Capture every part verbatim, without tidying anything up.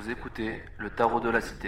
Vous écoutez le Tarot de la Cité.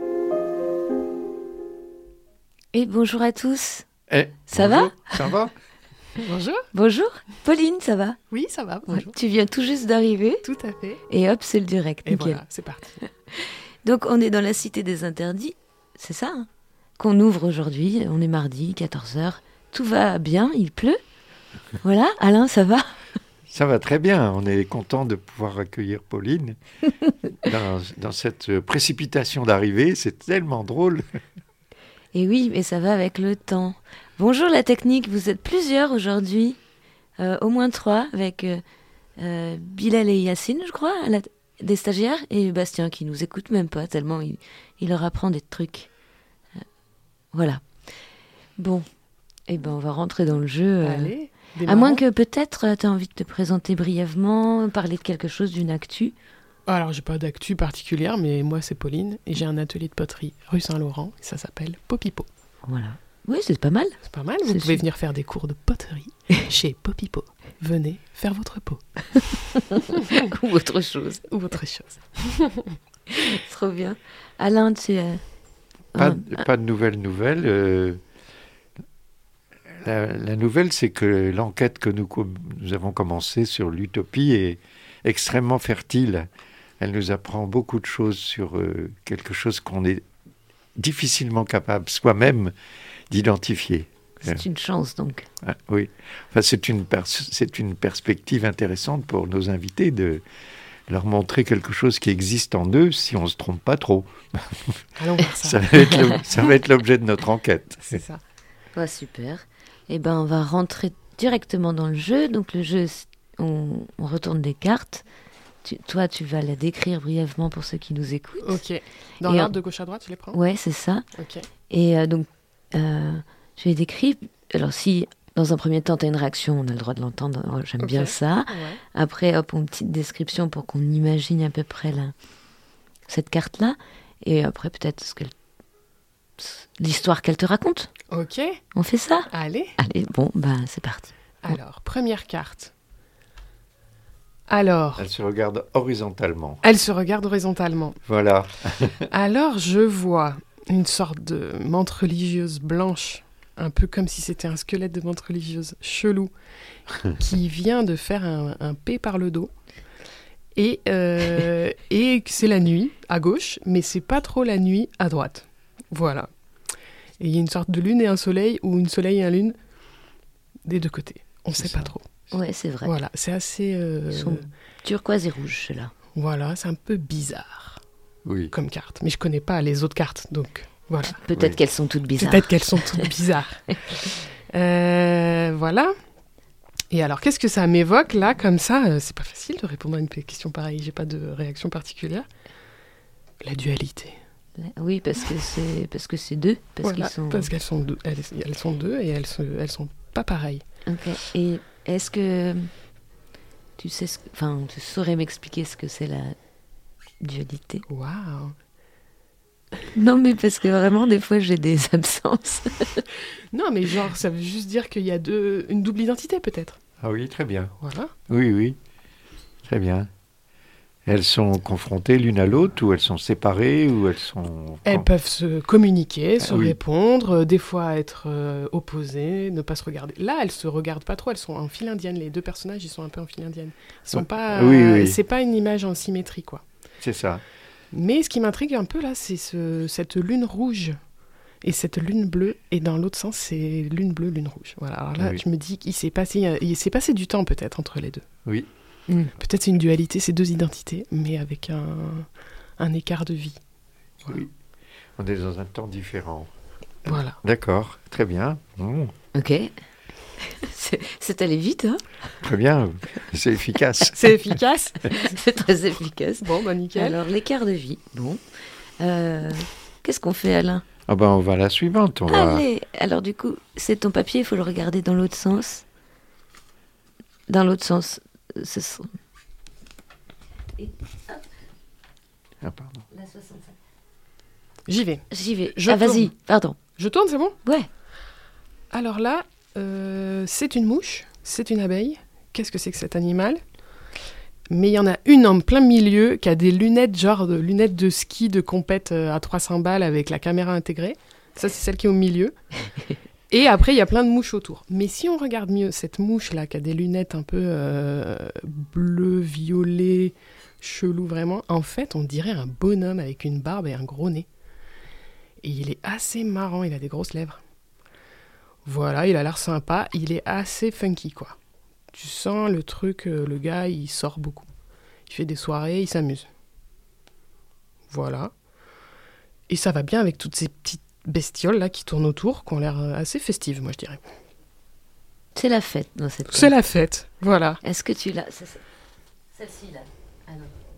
Et bonjour à tous. Eh, ça bonjour, va Ça va Bonjour. Bonjour. Pauline, ça va? Oui, ça va, bonjour. Tu viens tout juste d'arriver. Tout à fait. Et hop, c'est le direct. Et nickel. voilà, c'est parti. Donc, on est dans la Cité des Interdits. C'est ça hein, qu'on ouvre aujourd'hui. On est mardi, quatorze heures. Tout va bien, il pleut. Voilà, Alain, ça va? Ça va très bien. On est content de pouvoir accueillir Pauline dans, dans cette précipitation d'arrivée. C'est tellement drôle. Et oui, mais ça va avec le temps. Bonjour la technique, vous êtes plusieurs aujourd'hui. Euh, au moins trois, avec euh, euh, Bilal et Yacine, je crois, la, des stagiaires, et Bastien qui nous écoute même pas, tellement il, il leur apprend des trucs. Euh, voilà. Bon, eh ben on va rentrer dans le jeu. Euh, Allez, à démarrons. moins que peut-être tu as envie de te présenter brièvement, parler de quelque chose, d'une actu. Alors, j'ai pas d'actu particulière, mais moi, c'est Pauline, et j'ai un atelier de poterie rue Saint-Laurent, et ça s'appelle Popipo. Voilà. Oui, c'est pas mal. C'est pas mal, vous C'est pouvez sûr. venir faire des cours de poterie chez Popipo. Venez faire votre pot, Ou autre chose. ou autre chose. Trop bien. Alain, tu as... Pas, un- de- pas de nouvelles nouvelles. euh, la, la nouvelle, c'est que l'enquête que nous, com- nous avons commencée sur l'utopie est extrêmement fertile. Elle nous apprend beaucoup de choses sur euh, quelque chose qu'on est difficilement capable soi-même d'identifier. C'est une chance, donc. Ah, oui, enfin, c'est une, pers- c'est une perspective intéressante pour nos invités de leur montrer quelque chose qui existe en eux si on ne se trompe pas trop. Allons voir ça. Ça va être le- ça va être l'objet de notre enquête. C'est ça. Ouais, super. Eh ben, on va rentrer directement dans le jeu. Donc, le jeu, c'est- on, on retourne des cartes. Tu- toi, tu vas la décrire brièvement pour ceux qui nous écoutent. Ok. Dans Et l'ordre en- de gauche à droite, tu les prends? Ouais, c'est ça. Ok. Et euh, donc, euh, je vais décrire. Alors, si dans un premier temps, tu as une réaction, on a le droit de l'entendre. Oh, j'aime Ok. bien ça. Ouais. Après, hop, une petite description pour qu'on imagine à peu près la... cette carte-là. Et après, peut-être ce qu'elle... l'histoire qu'elle te raconte. Ok. On fait ça? Allez. Allez, bon, ben, c'est parti. Alors, première carte. Alors, Elle se regarde horizontalement. elle se regarde horizontalement. Voilà. Alors, je vois une sorte de menthe religieuse blanche, un peu comme si c'était un squelette de menthe religieuse chelou, qui vient de faire un, un P par le dos. Et, euh, et c'est la nuit, à gauche, mais c'est pas trop la nuit, à droite. Voilà. Et il y a une sorte de lune et un soleil, ou une soleil et un lune, des deux côtés. On C'est sait ça. pas trop. Ouais, c'est vrai. Voilà, c'est assez... euh, Ils sont turquoise et rouge, ceux-là. Voilà, c'est un peu bizarre Oui. comme carte. Mais je connais pas les autres cartes, donc voilà. Peut-être Oui. qu'elles sont toutes bizarres. Peut-être qu'elles sont toutes bizarres. Euh, voilà. Et alors, qu'est-ce que ça m'évoque là, comme ça euh, C'est pas facile de répondre à une question pareille. J'ai pas de réaction particulière. La dualité. Oui, parce que c'est parce que c'est deux, parce Voilà, qu'ils sont. parce qu'elles sont deux. Elles, elles sont deux et elles, se, elles sont pas pareilles. Ok. Et est-ce que tu sais, ce que... enfin, tu saurais m'expliquer ce que c'est la dualité? Waouh. Non, mais parce que vraiment, des fois, j'ai des absences. Non, mais genre, ça veut juste dire qu'il y a deux, une double identité peut-être. Ah oui, très bien. Voilà. Oui, oui. Très bien. Elles sont confrontées l'une à l'autre ou elles sont séparées ou elles sont... Elles peuvent se communiquer, se Ah oui. répondre, euh, des fois être euh, opposées, ne pas se regarder. Là, elles se regardent pas trop, elles sont en file indienne. Les deux personnages, ils sont un peu en file indienne. Ils sont Ouais. pas. Oui, euh, oui. C'est pas une image en symétrie, quoi. C'est ça. Mais ce qui m'intrigue un peu là, c'est ce, cette lune rouge et cette lune bleue. Et dans l'autre sens, c'est lune bleue, lune rouge. Voilà. Alors là, Oui. je me dis qu'il s'est passé, il s'est passé du temps peut-être entre les deux. Oui. Mm. Peut-être c'est une dualité, c'est deux identités, mais avec un, un écart de vie. Oui. On est dans un temps différent. Voilà. D'accord. Très bien. Mmh. Ok. C'est c'est allé vite, hein? Très bien. C'est efficace. C'est efficace. C'est très efficace. Bon, bah nickel. Alors, l'écart de vie. Bon. Euh, Qu'est-ce qu'on fait, Alain? Ah ben, on va à la suivante. On va... Allez. Alors, du coup, c'est ton papier, il faut le regarder dans l'autre sens. Dans l'autre sens. Ce sont... Et, hop, Ah, pardon. la soixante-cinq. J'y vais. J'y vais. Je ah, vas-y, tourne. pardon. Je tourne, c'est bon? Ouais. Alors là, euh, c'est une mouche, c'est une abeille. Qu'est-ce que c'est que cet animal? mais il y en a une en plein milieu qui a des lunettes, genre de lunettes de ski de compète euh, à trois cents balles avec la caméra intégrée. Ça, c'est celle qui est au milieu. Et après, il y a plein de mouches autour. Mais si on regarde mieux, cette mouche-là qui a des lunettes un peu euh, bleu, violet, chelou vraiment, en fait, on dirait un bonhomme avec une barbe et un gros nez. Et il est assez marrant, il a des grosses lèvres. Voilà, il a l'air sympa, il est assez funky, quoi. Tu sens le truc, euh, le gars, il sort beaucoup. Il fait des soirées, il s'amuse. Voilà. Et ça va bien avec toutes ces petites bestioles là qui tournent autour, qui ont l'air euh, assez festives, moi je dirais. C'est la fête dans cette C'est la fête, voilà. Est-ce que tu l'as c'est, c'est... Celle-ci là. Ah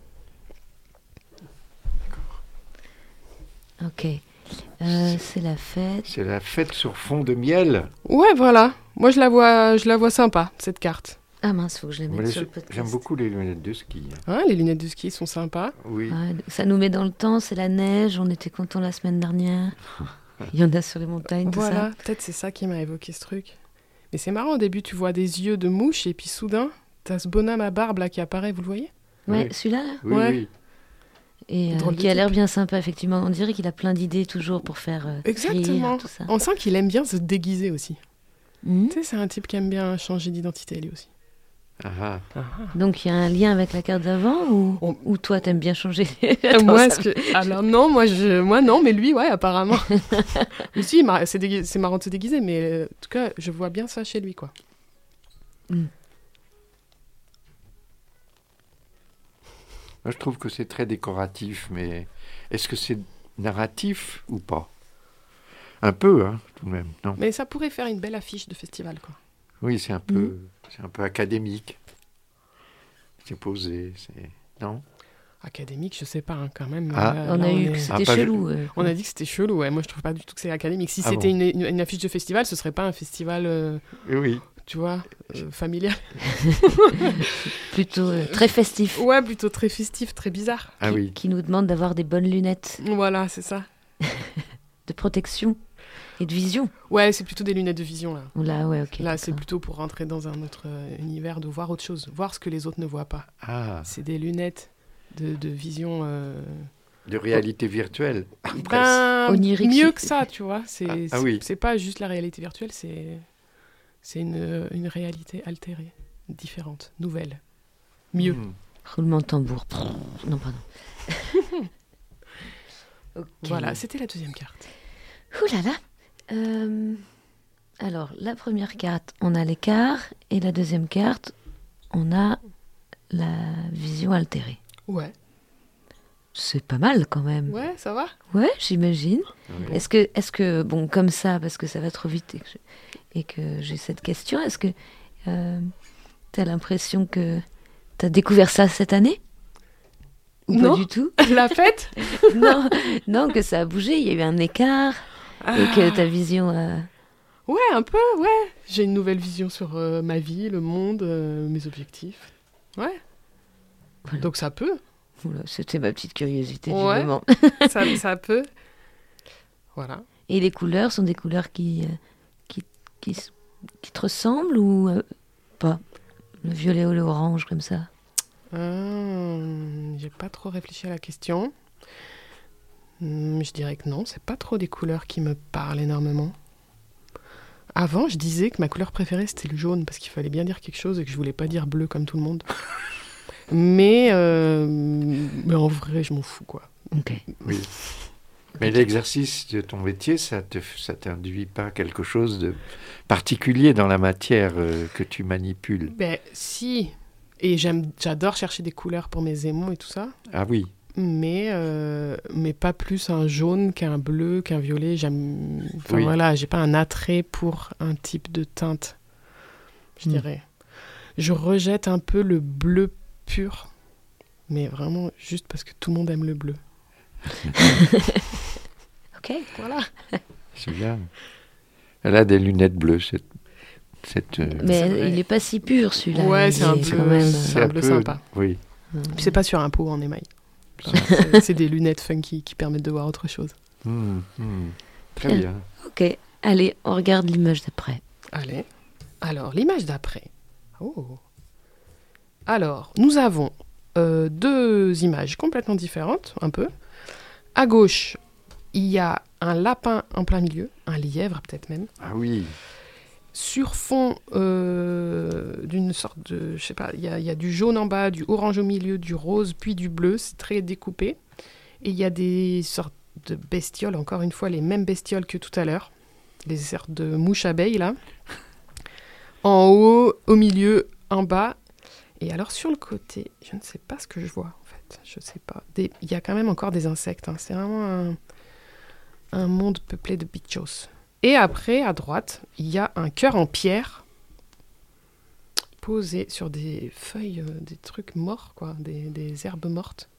non. Ok. Euh, c'est la fête. C'est la fête sur fond de miel. Ouais, voilà. Moi je la vois, je la vois sympa, cette carte. Ah mince, faut que je la mette Mais sur les- le podcast. J'aime beaucoup les lunettes de ski. Hein, les lunettes de ski sont sympas. Oui. Ouais, ça nous met dans le temps, c'est la neige, on était contents la semaine dernière. Il y en a sur les montagnes, tout Voilà, ça. peut-être c'est ça qui m'a évoqué ce truc. Mais c'est marrant, au début tu vois des yeux de mouche et puis soudain, t'as ce bonhomme à barbe là qui apparaît, vous le voyez? Ouais, Oui. celui-là là Oui, Ouais. oui. Et euh, Drôle de qui a l'air type. bien sympa, effectivement. On dirait qu'il a plein d'idées toujours pour faire euh, Exactement. rire, tout ça. On sent qu'il aime bien se déguiser aussi. Mhm. Tu sais, c'est un type qui aime bien changer d'identité lui aussi. Ah, ah. Donc il y a un lien avec la carte d'avant ou, On- ou toi t'aimes bien changer Euh, moi, Attends, est-ce que... Alors non, moi, je... moi non, mais lui, ouais, apparemment. Mais si, mar- c'est, dégui- c'est marrant de se déguiser, mais euh, en tout cas, je vois bien ça chez lui, quoi. Moi, je trouve que c'est très décoratif, mais est-ce que c'est narratif ou pas? Un peu, hein, tout de même. Non. Mais ça pourrait faire une belle affiche de festival, quoi. Oui, c'est un peu, Mm. c'est un peu académique. C'est posé, c'est non. Académique, je sais pas, hein, quand même. Ah. Là, On là, a eu est- que Ah, c'était pas ju- chelou. euh. on a dit que c'était chelou, ouais. Moi, je trouve pas du tout que c'est académique. Si Ah c'était bon. une, une- une affiche de festival, ce serait pas un festival, euh, Oui, oui. tu vois, euh, familial. Plutôt euh, très festif. Ouais, plutôt très festif, très bizarre. Ah oui. Qui nous demande d'avoir des bonnes lunettes Voilà, c'est ça. de protection et de vision. Ouais, c'est plutôt des lunettes de vision, là. Là, ouais, ok. Là, c'est d'accord. plutôt pour rentrer dans un autre euh, univers, de voir autre chose, voir ce que les autres ne voient pas. Ah, C'est des lunettes de, de vision. euh, de réalité virtuelle. presque. Ben, Onirique. mieux que ça, tu vois. C'est Ah, ah c'est- oui. c'est pas juste la réalité virtuelle, c'est c'est une, une réalité altérée, différente, nouvelle, mieux. Hmm. Roulement de tambour. Non, pardon. Ok. Voilà, c'était la deuxième carte. Ouh là là. Euh, alors, la première carte, on a l'écart. Et la deuxième carte, on a la vision altérée. Ouais. C'est pas mal quand même. Ouais, ça va. Ouais, j'imagine. Oui. Est-ce que, est-ce que, bon, comme ça, parce que ça va trop vite et que, je- et que j'ai cette question, est-ce que euh, tu as l'impression que tu as découvert ça cette année? Ou Non. pas du tout? La fête. non, non, que ça a bougé, il y a eu un écart et que ta vision a... Ouais, un peu, ouais. J'ai une nouvelle vision sur euh, ma vie, le monde, euh, mes objectifs. Ouais. Voilà. Donc ça peut. Oula, c'était ma petite curiosité du Ouais. moment. ça, ça peut. Voilà. Et les couleurs sont des couleurs qui, euh, qui, qui, s- qui te ressemblent ou euh, pas? Le violet ou l'orange, comme ça. Euh, j'ai pas trop réfléchi à la question. Hmm, je dirais que non, c'est pas trop des couleurs qui me parlent énormément. Avant, je disais que ma couleur préférée c'était le jaune parce qu'il fallait bien dire quelque chose et que je voulais pas dire bleu comme tout le monde. mais, euh, mais en vrai, je m'en fous quoi. Ok. Oui. Mais l'exercice de ton métier, ça te, ça t'induit pas quelque chose de particulier dans la matière euh, que tu manipules? Ben si, et j'aime, j'adore chercher des couleurs pour mes aimants et tout ça. Ah oui. Mais, euh, mais pas plus un jaune qu'un bleu, qu'un violet. J'aime... Enfin Oui. voilà, j'ai pas un attrait pour un type de teinte, je Mm. dirais. Je rejette un peu le bleu pur, mais vraiment juste parce que tout le monde aime le bleu. Ok. Voilà. C'est bien. Elle a des lunettes bleues, cette... cette euh, Mais C'est vrai. il est pas si pur celui-là. Ouais, il c'est un est bleu- quand même, c'est un bleu sympa. Oui. euh, Puis c'est pas sur un pot en émail. Enfin, c'est, c'est des lunettes funky qui permettent de voir autre chose. Hmm, hmm. Très Bien. bien. Ok. Allez, on regarde l'image d'après. Allez. Alors, l'image d'après. Oh. Alors, nous avons euh, deux images complètement différentes, un peu. À gauche, il y a un lapin en plein milieu, un lièvre peut-être même. Ah oui. Sur fond euh, d'une sorte de... Je sais pas, il y, a, il y a du jaune en bas, du orange au milieu, du rose, puis du bleu. C'est très découpé. Et il y a des sortes de bestioles, encore une fois, les mêmes bestioles que tout à l'heure. Les sortes de mouches-abeilles, là. En haut, au milieu, en bas. Et alors, sur le côté, je ne sais pas ce que je vois, en fait. Je sais pas. Des... Il y a quand même encore des insectes. Hein. C'est vraiment un... un monde peuplé de bichos. Et après, à droite, il y a un cœur en pierre posé sur des feuilles, euh, des trucs morts, quoi, des, des herbes mortes.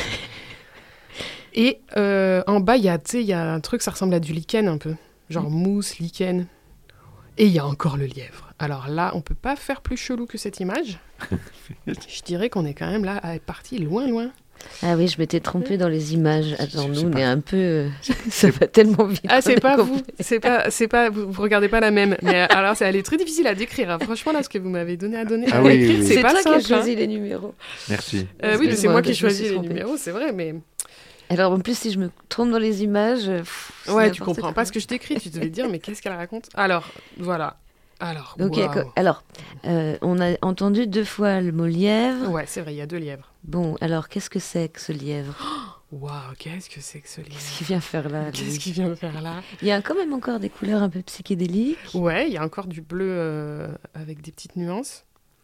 Et euh, en bas, il y a, tu sais, il y a un truc, ça ressemble à du lichen un peu. Genre mousse, lichen. Et il y a encore le lièvre. Alors là, on peut pas faire plus chelou que cette image. Je dirais qu'on est quand même là, à parti loin, loin. Ah oui, je m'étais trompée dans les images. Attends, Je sais nous, on pas. est un peu... euh, ça va tellement vite. Ah, on c'est est pas complet. vous. C'est pas, c'est pas, vous, vous regardez pas la même. Mais alors, ça, elle est très difficile à décrire. hein. Franchement, là, ce que vous m'avez donné à donner, Ah à oui, écrire, oui, oui. c'est C'est pas toi simple. qui as choisi hein. les numéros. Merci. Euh, oui, mais c'est Excuse-moi, moi qui je me choisis suis les trompée. numéros, c'est vrai, mais... Alors en plus, si je me trompe dans les images... pff, c'est Ouais, tu n'importe comprends quoi. pas ce que je t'écris, tu devais te dire, mais qu'est-ce qu'elle raconte? Alors, voilà. Alors, Donc, il y a waouh. co- alors euh, on a entendu deux fois le mot lièvre. Ouais, c'est vrai, il y a deux lièvres. Bon, alors qu'est-ce que c'est que ce lièvre? Waouh, qu'est-ce que c'est que ce lièvre? Qu'est-ce qu'il vient faire là, lui Qu'est-ce qu'il vient de faire là? Il y a quand même encore des couleurs un peu psychédéliques. Ouais, il y a encore du bleu euh, avec des petites nuances.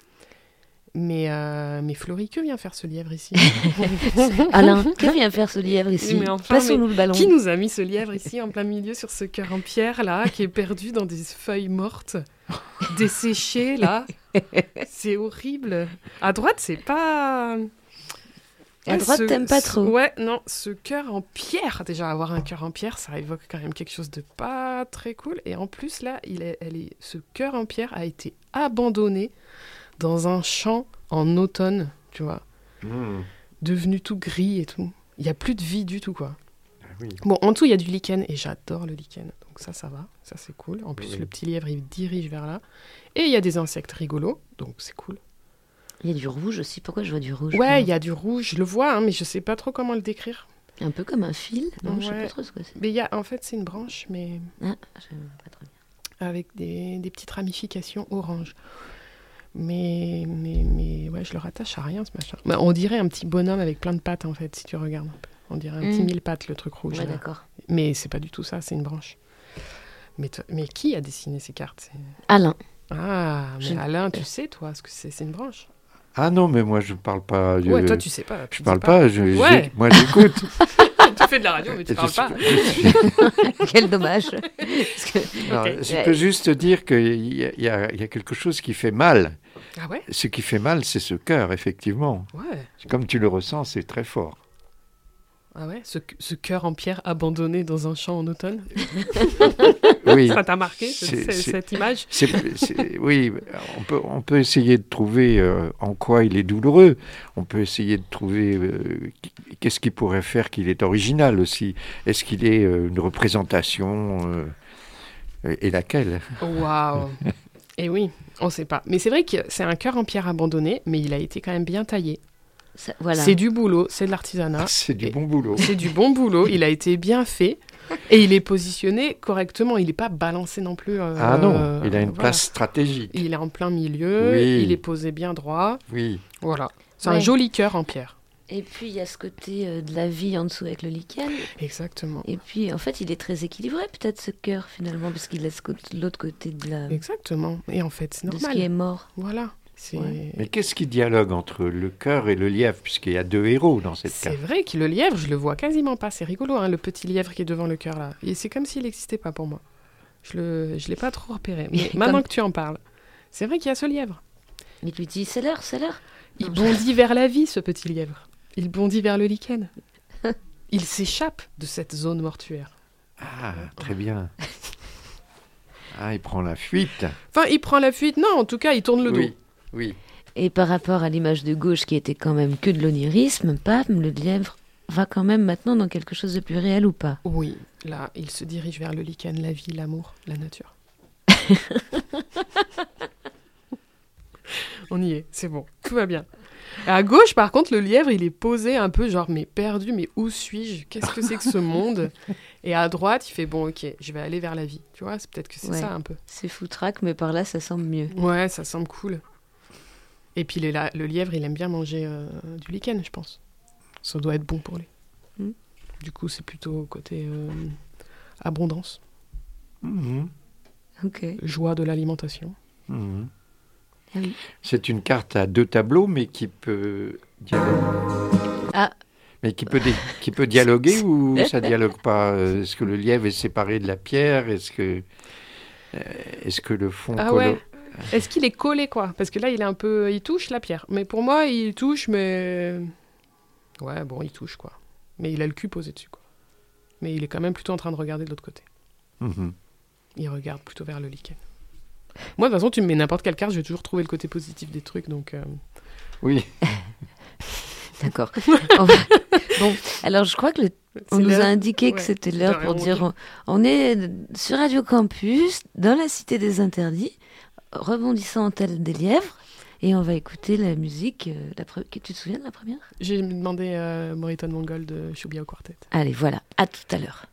Mais, euh, mais Florie, que vient faire ce lièvre ici? Alain, que vient faire ce lièvre ici? Mais enfin, Passons-nous le ballon. Qui nous a mis ce lièvre ici en plein milieu sur ce cœur en pierre là, qui est perdu dans des feuilles mortes, desséchées là? C'est horrible. À droite, c'est pas. À Ouais, droite, ce- t'aimes pas ce- trop. Ouais, non, ce cœur en pierre, déjà avoir un cœur en pierre, ça évoque quand même quelque chose de pas très cool. Et en plus là, il est, elle est, ce cœur en pierre a été abandonné dans un champ en automne, tu vois, Mmh. devenu tout gris et tout. Il y a plus de vie du tout, quoi. Ah oui. Bon, en tout, il y a du lichen et j'adore le lichen. Donc ça, ça va. Ça, c'est cool. En plus, Oui. le petit lièvre, il dirige vers là. Et il y a des insectes rigolos, donc c'est cool. Il y a du rouge aussi. Pourquoi je vois du rouge? Ouais, il y a du rouge, je le vois, hein, mais je sais pas trop comment le décrire. Un peu comme un fil. Non, je sais Ouais. pas trop ce que c'est. Mais il y a, en fait, c'est une branche, mais Ah, je sais pas trop bien. avec des, des petites ramifications orange. Mais, mais, mais ouais, je le rattache à rien, ce machin. Bah, on dirait un petit bonhomme avec plein de pattes, en fait, si tu regardes un peu. On dirait un Mm. petit mille pattes, le truc rouge. Ouais, là. d'accord. Mais c'est pas du tout ça, c'est une branche. Mais, toi- mais qui a dessiné ces cartes? C'est- Alain. Ah, mais Je- Alain, tu sais, toi, ce que c'est? C'est une branche. Ah non, mais moi je parle pas. Je, Ouais, toi, tu sais pas. tu je dis parle pas. je- j'ai- Ouais. moi j'écoute. Tu fais de la radio, mais tu Je parles suis- pas. je suis- Quel dommage. Parce que- Alors, Ok. je Ouais. peux juste te dire qu'il y, a- il y a il y a quelque chose qui fait mal. Ah ouais? Ce qui fait mal, c'est ce cœur, effectivement. Ouais. Comme tu le ressens, c'est très fort. Ah ouais? Ce, ce cœur en pierre abandonné dans un champ en automne? Oui. Ça t'a marqué, ce- C'est- ce- c'est- cette image? C'est- c'est- oui, on peut, on peut essayer de trouver euh, en quoi il est douloureux. On peut essayer de trouver euh, qu'est-ce qui pourrait faire qu'il est original aussi. Est-ce qu'il est euh, une représentation euh, et laquelle? Waouh! Et oui, on sait pas. Mais c'est vrai que c'est un cœur en pierre abandonné, mais il a été quand même bien taillé. ça- voilà. C'est du boulot, c'est de l'artisanat. Ah, c'est du Et- bon boulot. C'est du bon boulot, il a été bien fait. Et il est positionné correctement, il n'est pas balancé non plus. euh, Ah non, il a une voilà. place stratégique. Il est en plein milieu, Oui. il est posé bien droit. Oui. Voilà. C'est un Ouais. joli cœur en pierre. Et puis, il y a ce côté euh, de la vie en dessous avec le lichen. Exactement. Et puis, en fait, il est très équilibré, peut-être, ce cœur, finalement, parce qu'il laisse côté- l'autre côté de, la, Exactement. Et en fait, c'est de ce normal. qui est mort. Voilà. C'est Ouais. Mais qu'est-ce qui dialogue entre le cœur et le lièvre, puisqu'il y a deux héros dans cette c'est carte? vrai que le lièvre, je le vois quasiment pas. C'est rigolo, hein, le petit lièvre qui est devant le cœur là. Et c'est comme s'il n'existait pas pour moi. Je le, je l'ai pas trop repéré. Mais Comme- maintenant que tu en parles, c'est vrai qu'il y a ce lièvre. Il lui dit, c'est l'heure, c'est l'heure. Il Non, bondit vers la vie, ce petit lièvre. Il bondit vers le lichen. Il s'échappe de cette zone mortuaire. Ah, très bien. Ah, il prend la fuite. Enfin, il prend la fuite. Non, en tout cas, il tourne le dos. Oui, oui. Et par rapport à l'image de gauche qui était quand même que de l'onirisme, pam, le lièvre va quand même maintenant dans quelque chose de plus réel ou pas? Oui, là, il se dirige vers le lichen, la vie, l'amour, la nature. On y est, c'est bon, tout va bien. Et à gauche, par contre, le lièvre, il est posé un peu genre, mais perdu, mais où suis-je? Qu'est-ce que c'est que ce monde? Et à droite, il fait, bon, ok, je vais aller vers la vie. Tu vois, c'est peut-être que c'est Ouais. ça un peu. C'est foutraque, mais par là, ça semble mieux. Ouais, ça semble cool. Et puis les la- le lièvre, il aime bien manger euh, du lichen, je pense. Ça doit être bon pour lui. Mm. Du coup, c'est plutôt côté euh, abondance, Mhm. Ok. joie de l'alimentation. Mhm. Ah oui. C'est une carte à deux tableaux, mais qui peut dialoguer. Ah. Mais qui peut, dé- qui peut dialoguer ou ça dialogue pas? Euh, Est-ce que le lièvre est séparé de la pierre? Est-ce que, euh, est-ce que le fond Ah collo- ouais. Est-ce qu'il est collé, quoi? Parce que là, il est un peu... Il touche la pierre. Mais pour moi, il touche, mais... Ouais, bon, il touche, quoi. Mais il a le cul posé dessus, quoi. Mais il est quand même plutôt en train de regarder de l'autre côté. Mhm. Il regarde plutôt vers le lichen. Moi, de toute façon, tu me mets n'importe quelle carte, je vais toujours trouver le côté positif des trucs, donc... euh, Oui. D'accord. On va- Bon, alors je crois que le... on c'est nous a l'heure. indiqué que Ouais, c'était je l'heure dois pour rien dire manquer. on, on est sur Radio Campus, dans la Cité des Interdits, rebondissant en tel des lièvres, et on va écouter la musique. euh, la pre- Tu te souviens de la première? J'ai demandé euh, Moriton Mongol de Choubiao Quartet. Allez, voilà, à tout à l'heure.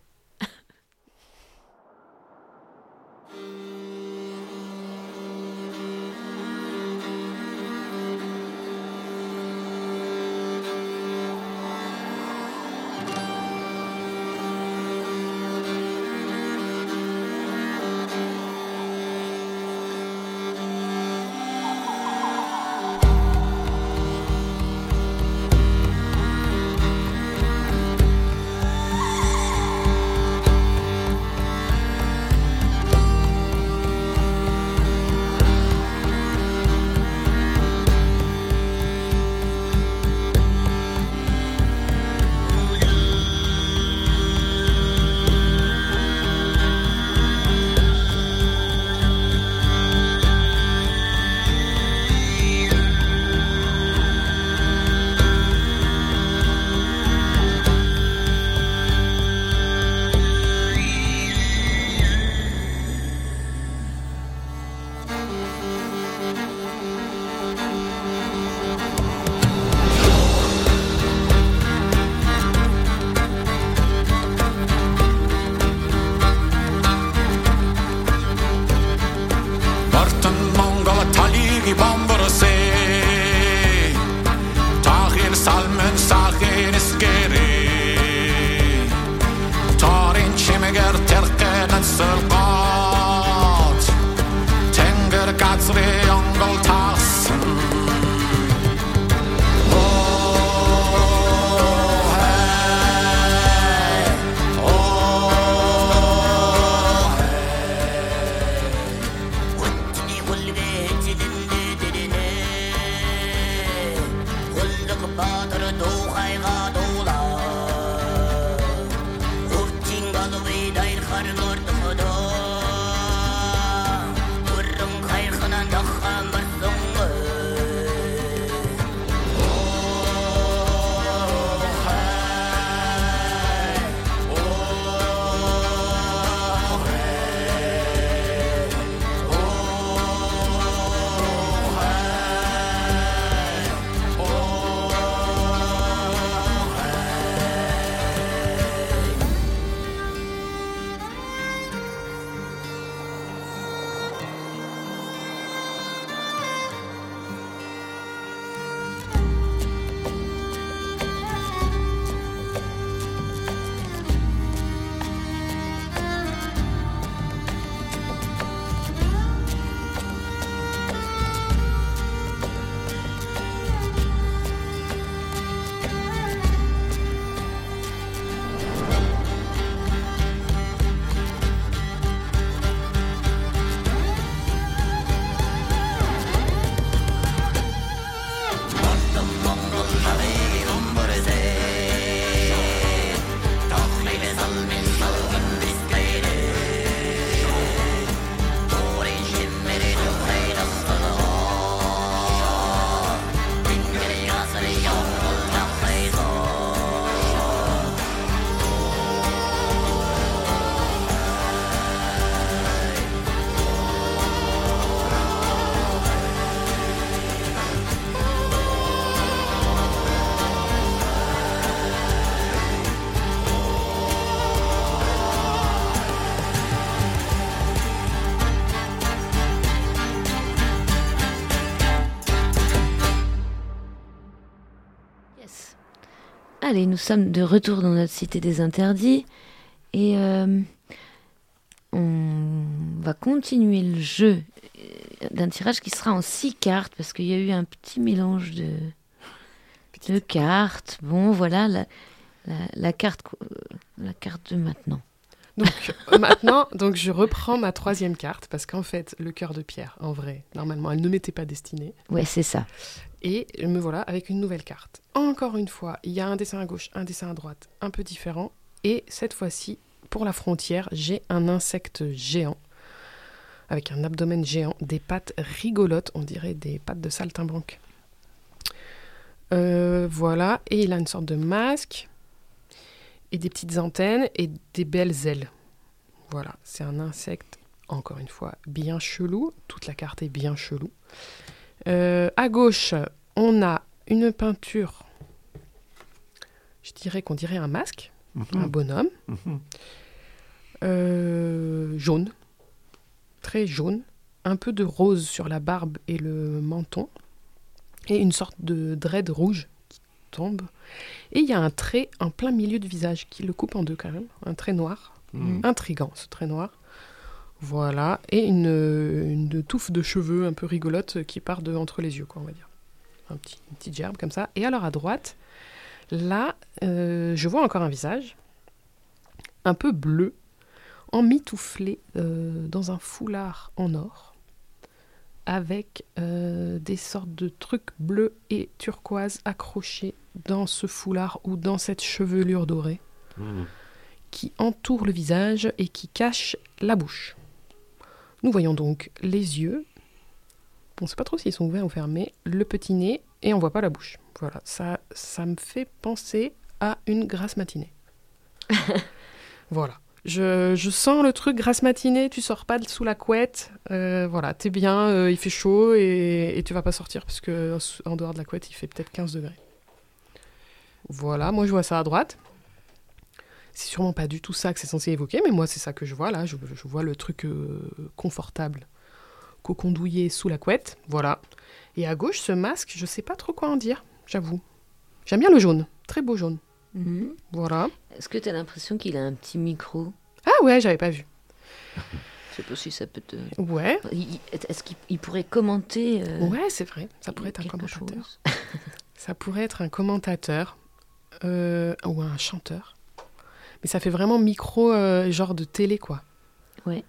Thank Allez, nous sommes de retour dans notre cité des interdits et euh, on va continuer le jeu d'un tirage qui sera en six cartes parce qu'il y a eu un petit mélange de, de cartes. Bon, voilà la, la, la, carte, la carte de maintenant. Donc maintenant, donc je reprends ma troisième carte parce qu'en fait, le cœur de pierre, en vrai, normalement, elle ne m'était pas destinée. Ouais, c'est ça. Et me voilà avec une nouvelle carte. Encore une fois, il y a un dessin à gauche, un dessin à droite, un peu différent. Et cette fois-ci, pour la frontière, j'ai un insecte géant avec un abdomen géant, des pattes rigolotes, on dirait des pattes de saltimbanque. Euh, voilà, et il a une sorte de masque et des petites antennes et des belles ailes. Voilà, c'est un insecte, encore une fois, bien chelou. Toute la carte est bien chelou. Euh, à gauche, on a une peinture, je dirais qu'on dirait un masque, mmh. un bonhomme, mmh. euh, jaune, très jaune, un peu de rose sur la barbe et le menton, et une sorte de dread rouge qui tombe. Et il y a un trait en plein milieu du visage qui le coupe en deux quand même, un trait noir, mmh. intriguant ce trait noir. Voilà, et une, une touffe de cheveux un peu rigolote qui part de entre les yeux, quoi, on va dire. Un petit, une petite gerbe comme ça. Et alors à droite, là, euh, je vois encore un visage, un peu bleu, emmitouflé euh, dans un foulard en or, avec euh, des sortes de trucs bleus et turquoise accrochés dans ce foulard ou dans cette chevelure dorée, mmh. qui entoure le visage et qui cache la bouche. Nous voyons donc les yeux, on ne sait pas trop s'ils sont ouverts ou fermés, le petit nez, et on ne voit pas la bouche. Voilà, ça, ça me fait penser à une grasse matinée. Voilà, je, je sens le truc grasse matinée, tu sors pas de sous la couette, euh, voilà, t'es bien, euh, il fait chaud, et, et tu vas pas sortir, parce qu'en dehors de la couette, il fait peut-être quinze degrés. Voilà, moi je vois ça à droite. C'est sûrement pas du tout ça que c'est censé évoquer, mais moi, c'est ça que je vois, là. Je, je vois le truc euh, confortable, cocondouillé sous la couette, voilà. Et à gauche, ce masque, je sais pas trop quoi en dire, j'avoue. J'aime bien le jaune, très beau jaune. Mmh. Voilà. Est-ce que tu as l'impression qu'il a un petit micro ? Ah ouais, j'avais pas vu. Je sais pas si ça peut te... Ouais. Il, est-ce qu'il il pourrait commenter euh, Ouais, c'est vrai, ça pourrait être un commentateur. Ça pourrait être un commentateur euh, ou un chanteur. Mais ça fait vraiment micro, euh, genre de télé, quoi. Ouais.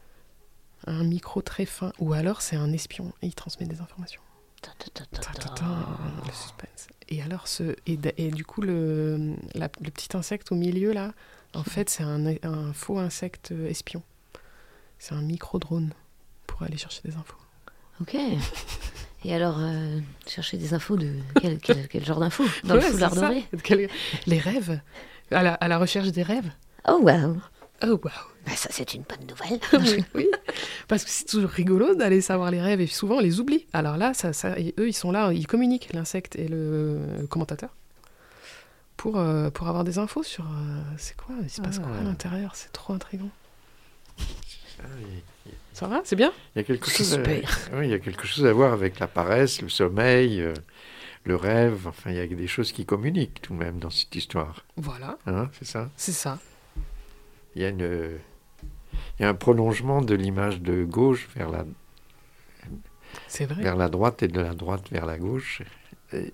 Un micro très fin. Ou alors, c'est un espion et il transmet des informations. Ta, ta, ta, ta, ta. Ta, ta, ta. Le suspense. Et alors, ce, et, et du coup, le, la, le petit insecte au milieu, là, en fait, c'est un, un faux insecte espion. C'est un micro-drone pour aller chercher des infos. Ok. Et alors, euh, chercher des infos de... Quel, quel, quel genre d'infos ? Dans ouais, le foulard doré ? Les rêves. À la, à la recherche des rêves. Oh, waouh. Oh, waouh. Bah, ça, c'est une bonne nouvelle. oui, oui, parce que c'est toujours rigolo d'aller savoir les rêves et souvent on les oublie. Alors là, ça, ça, et eux, ils sont là, ils communiquent, l'insecte et le, le commentateur, pour, euh, pour avoir des infos sur... Euh, c'est quoi ? Il se passe ah, quoi à l'intérieur ? C'est trop intriguant. Ah, il... Ça va ? C'est bien ? Il y a quelque chose à... oui, il y a quelque chose à voir avec la paresse, le sommeil... Euh... le rêve, enfin, il y a des choses qui communiquent tout de même dans cette histoire. Voilà. Hein, c'est ça ? C'est ça. Il y a, une, il y a un prolongement de l'image de gauche vers la, c'est vrai. vers la droite et de la droite vers la gauche. Et,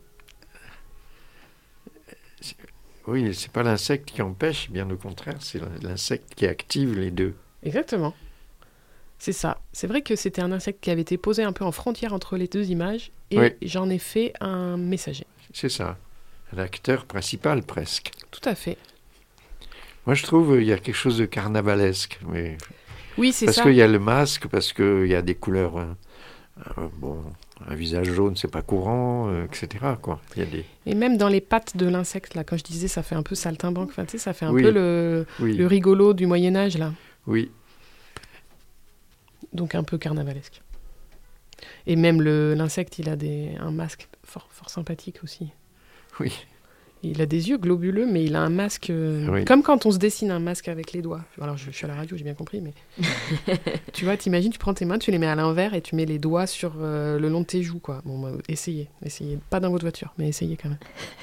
c'est, oui, c'est pas l'insecte qui empêche, bien au contraire, c'est l'insecte qui active les deux. Exactement. C'est ça. C'est vrai que c'était un insecte qui avait été posé un peu en frontière entre les deux images et oui. J'en ai fait un messager. C'est ça. Un acteur principal presque. Tout à fait. Moi je trouve qu'il y a quelque chose de carnavalesque. Mais... Oui, c'est parce ça. Parce qu'il y a le masque, parce qu'il y a des couleurs... Hein, euh, bon, un visage jaune, c'est pas courant, euh, et cetera. Quoi. Il y a des... Et même dans les pattes de l'insecte, là, quand je disais, ça fait un peu saltimbanque, enfin, tu sais, ça fait un oui. peu le, oui. le rigolo du Moyen-Âge, là. Oui. Donc un peu carnavalesque. Et même le, l'insecte, il a des, un masque fort, fort sympathique aussi. Oui. Il a des yeux globuleux, mais il a un masque... Euh, oui. Comme quand on se dessine un masque avec les doigts. Alors, je, je suis à la radio, j'ai bien compris, mais... tu vois, t'imagines, tu prends tes mains, tu les mets à l'envers et tu mets les doigts sur euh, le long de tes joues, quoi. Bon, bah, essayez, essayez. Pas dans votre voiture, mais essayez quand même.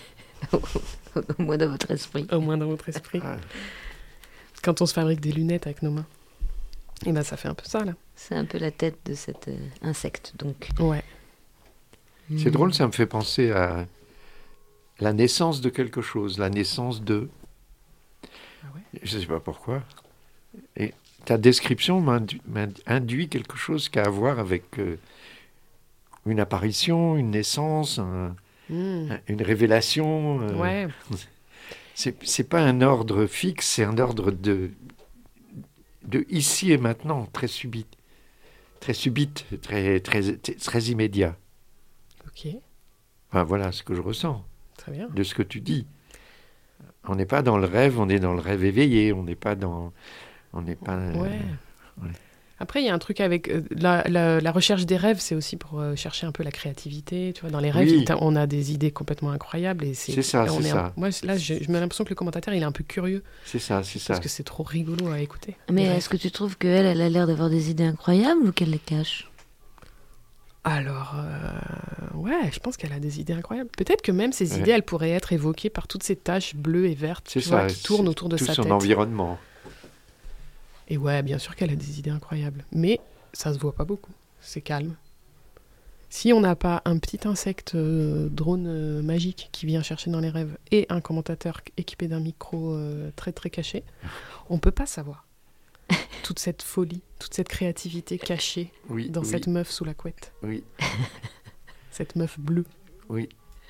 Au moins dans votre esprit. Au moins dans votre esprit. Ah. Quand on se fabrique des lunettes avec nos mains. Et ben ça fait un peu ça là. C'est un peu la tête de cet euh, insecte, donc. Ouais. C'est Hmm. drôle, ça me fait penser à la naissance de quelque chose, la naissance de... Ah ouais. Je ne sais pas pourquoi. Et ta description m'indu- m'induit quelque chose qui a à voir avec euh, une apparition, une naissance, un- Mmh. un- une révélation. euh, Ouais. C'est, c'est pas un ordre fixe, c'est un ordre de, de ici et maintenant, très subite, très subite, très, très, très, très immédiat. Ok. Enfin, voilà ce que je ressens Très bien. de ce que tu dis. On n'est pas dans le rêve, on est dans le rêve éveillé, on n'est pas dans... On n'est pas... euh, Ouais. ouais. Après, il y a un truc avec euh, la, la, la recherche des rêves, c'est aussi pour euh, chercher un peu la créativité. Tu vois, dans les rêves, Oui. t'as- on a des idées complètement incroyables et c'est. C'est ça, on c'est est ça. un- moi, là, j'ai j'ai l'impression que le commentateur, il est un peu curieux C'est ça, c'est ça. parce que c'est trop rigolo à écouter. Mais Les rêves. est-ce que tu trouves qu'elle, elle a l'air d'avoir des idées incroyables ou qu'elle les cache? Alors, euh, ouais, je pense qu'elle a des idées incroyables. Peut-être que même ces Ouais. idées, elles pourraient être évoquées par toutes ces taches bleues et vertes, C'est tu ça, vois, qui c'est tournent autour de tout sa son tête. environnement. Et ouais, bien sûr qu'elle a des idées incroyables. Mais ça se voit pas beaucoup. C'est calme. Si on n'a pas un petit insecte euh, drone euh, magique qui vient chercher dans les rêves et un commentateur équipé d'un micro euh, très très caché, on peut pas savoir. Toute cette folie, toute cette créativité cachée Oui, dans oui, cette meuf sous la couette. oui, Cette meuf bleue. oui.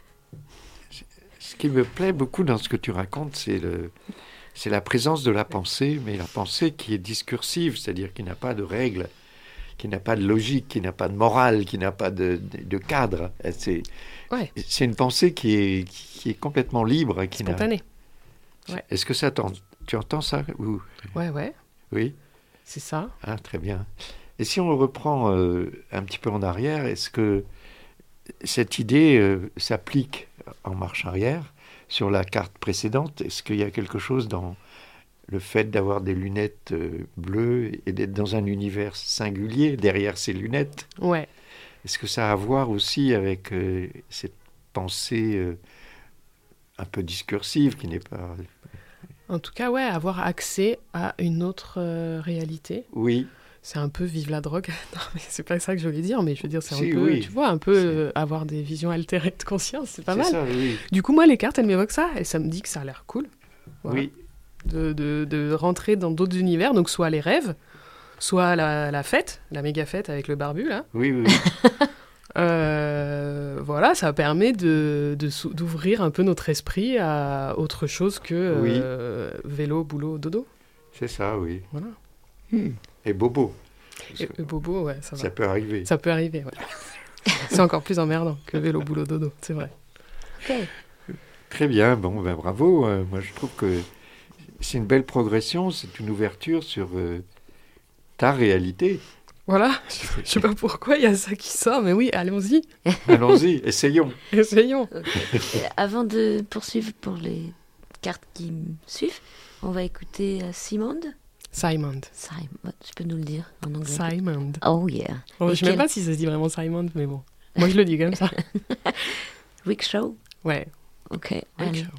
Ce qui me plaît beaucoup dans ce que tu racontes, c'est le, c'est la présence de la pensée, mais la pensée qui est discursive, c'est-à-dire qui n'a pas de règles, qui n'a pas de logique, qui n'a pas de morale, qui n'a pas de, de, de cadre. C'est, Ouais, c'est une pensée qui est, qui est complètement libre. Qui n'a- spontanée. Ouais. Est-ce que ça t'en- tu entends ça ou... Ouais, ouais, Oui. c'est ça. Ah, très bien. Et si on reprend euh, un petit peu en arrière, est-ce que cette idée euh, s'applique en marche arrière sur la carte précédente? Est-ce qu'il y a quelque chose dans le fait d'avoir des lunettes euh, bleues et d'être dans un univers singulier derrière ces lunettes? Ouais. Est-ce que ça a à voir aussi avec euh, cette pensée euh, un peu discursive qui n'est pas... En tout cas, ouais, avoir accès à une autre euh, réalité. Oui, C'est un peu vive la drogue. Non, mais c'est pas ça que je voulais dire, mais je veux dire, c'est Si, un peu, oui. tu vois, un peu C'est- euh, avoir des visions altérées de conscience, c'est pas c'est mal. ça, oui. Du coup, moi, les cartes, elles m'évoquent ça, et ça me dit que ça a l'air cool. Voilà. Oui, De, de, de rentrer dans d'autres univers, donc soit les rêves, soit la, la fête, la méga fête avec le barbu, là. oui, oui, oui. Euh, voilà, ça permet de, de sou- d'ouvrir un peu notre esprit à autre chose que euh, vélo, boulot, dodo. C'est ça, oui. Voilà. Et bobo. Et, et bobo, ouais, ça va. Ça peut arriver. Ça peut arriver, ouais. C'est encore plus emmerdant que vélo, boulot, dodo, c'est vrai. Ok. Très bien, bon, ben bravo. Euh, moi, je trouve que c'est une belle progression, c'est une ouverture sur euh, ta réalité. Voilà, je sais pas pourquoi il y a ça qui sort, mais oui, allons-y, Allons-y, essayons. essayons. Ok. Euh, Avant de poursuivre pour les cartes qui m- suivent, on va écouter euh, Simond. Simon. Simon, tu peux nous le dire en anglais? Simon. Oh yeah. Bon, Et je sais même quel- pas si ça se dit vraiment Simon, mais bon. Moi, je le dis comme ça. Rickshaw. Ouais. Ok. Rick allez. Show.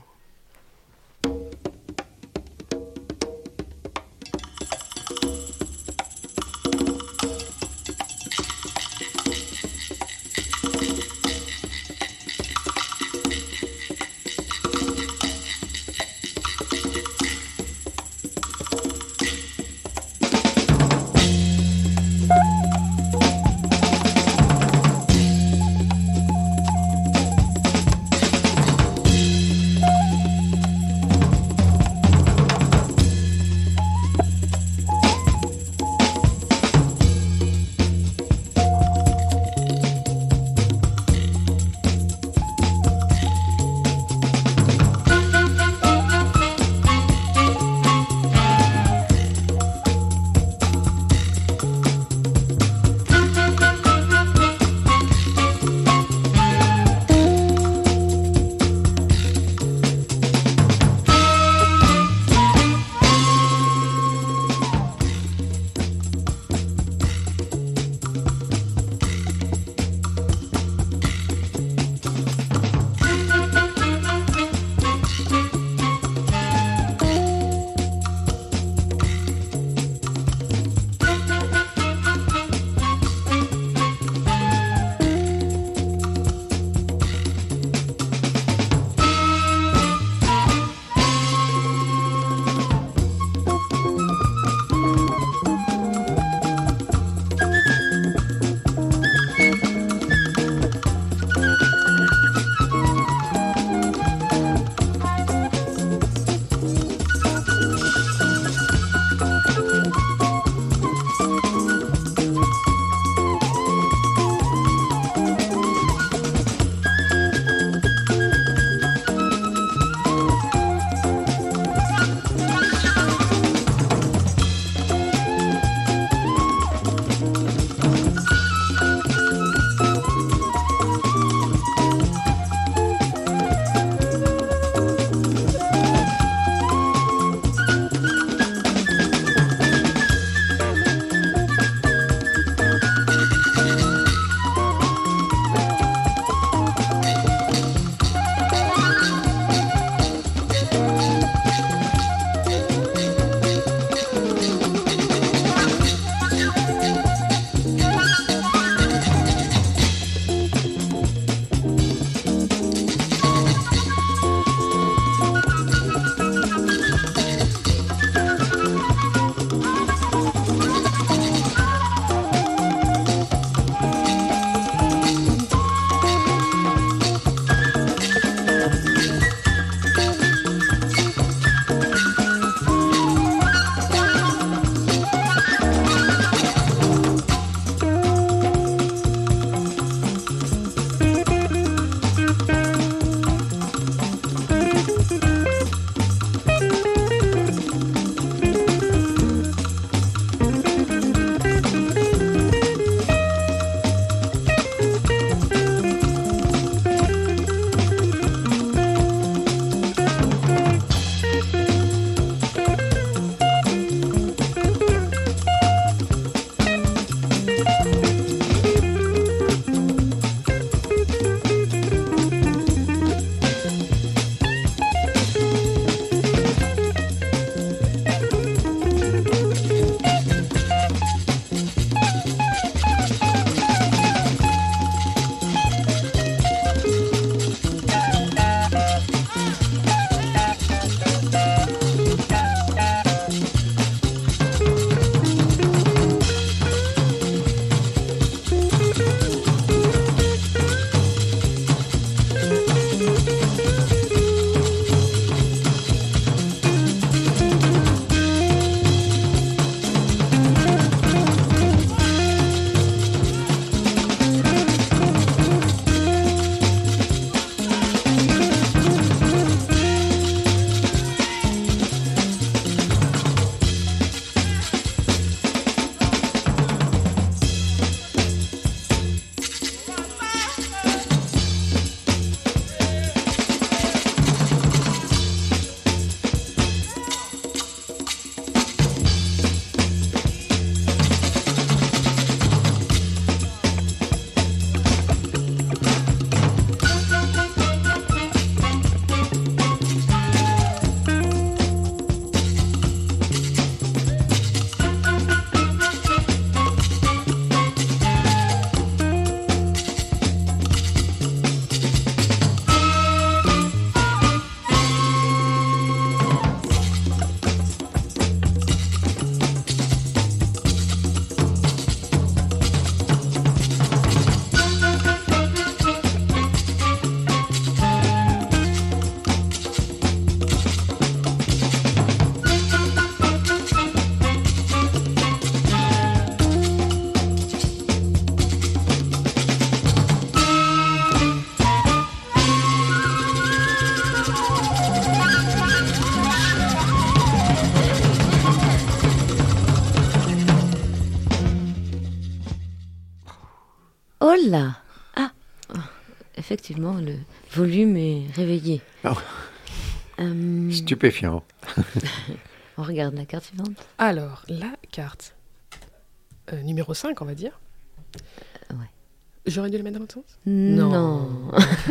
Oh là. Ah, oh, effectivement, le volume est réveillé. Oh. Euh, Stupéfiant. On regarde la carte suivante. Alors, la carte euh, numéro cinq, on va dire. Euh, ouais. J'aurais dû le mettre dans l'autre sens? Non.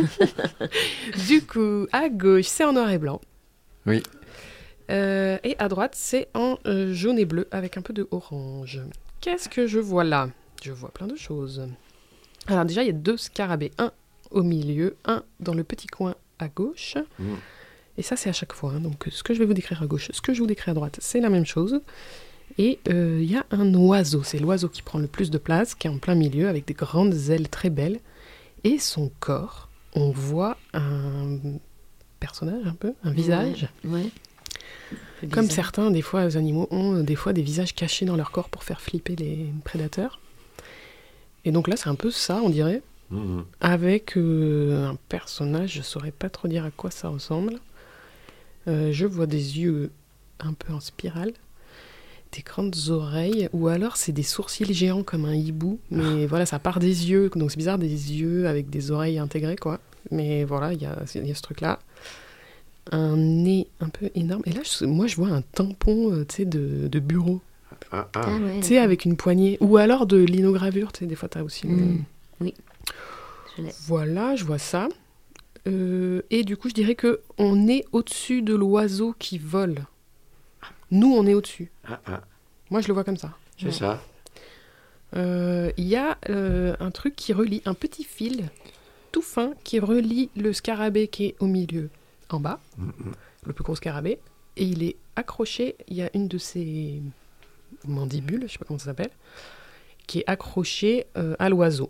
Du coup, à gauche, c'est en noir et blanc. Oui. Euh, et à droite, c'est en euh, jaune et bleu avec un peu de orange. Qu'est-ce que je vois là? Je vois plein de choses. Alors déjà, il y a deux scarabées. Un au milieu, un dans le petit coin à gauche. Mmh. Et ça, c'est à chaque fois. Hein. Donc, ce que je vais vous décrire à gauche, ce que je vous décris à droite, c'est la même chose. Et il euh, y a un oiseau. C'est l'oiseau qui prend le plus de place, qui est en plein milieu, avec des grandes ailes très belles. Et son corps, on voit un personnage un peu, un visage. Ouais. ouais. Comme certains, des fois, les animaux ont des fois des visages cachés dans leur corps pour faire flipper les prédateurs. Et donc là, c'est un peu ça, on dirait. Mmh. Avec euh, un personnage, je saurais pas trop dire à quoi ça ressemble. Euh, je vois des yeux un peu en spirale, des grandes oreilles, ou alors c'est des sourcils géants comme un hibou, mais voilà, ça part des yeux, donc c'est bizarre, des yeux avec des oreilles intégrées, quoi. Mais voilà, il y a, y a ce truc-là. Un nez un peu énorme, et là, je, moi, je vois un tampon, euh, tu sais, de, de bureau. Ah, ah. Ah ouais, tu sais, avec une poignée, ou alors de linogravure, tu sais, des fois, t'as aussi... Mmh. Le... Oui, je l'ai. Voilà, je vois ça. Euh, et du coup, je dirais que on est au-dessus de l'oiseau qui vole. Nous, on est au-dessus. Ah, ah. Moi, je le vois comme ça. C'est Ouais. ça. Il euh, y a euh, un truc qui relie, un petit fil tout fin qui relie le scarabée qui est au milieu, en bas, Mm-hmm. le plus gros scarabée, et il est accroché, il y a une de ses mandibules, je sais pas comment ça s'appelle, qui est accrochée euh, à l'oiseau.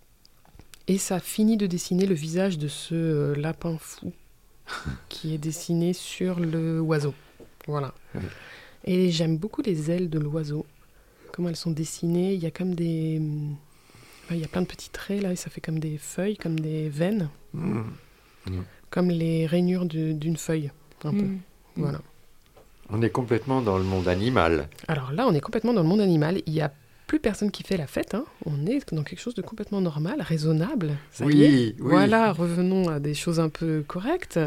Et ça finit de dessiner le visage de ce euh, lapin fou qui est dessiné sur le oiseau. Voilà. Oui. Et j'aime beaucoup les ailes de l'oiseau, comment elles sont dessinées. Il y a comme des... Enfin, il y a plein de petits traits là, et ça fait comme des feuilles, comme des veines, Mmh. Mmh. comme les rainures de- d'une feuille, un peu. Mmh. Voilà. On est complètement dans le monde animal. Alors là, on est complètement dans le monde animal. Il n'y a plus personne qui fait la fête. Hein. On est dans quelque chose de complètement normal, raisonnable. Ça y est. Oui, oui. Voilà, revenons à des choses un peu correctes.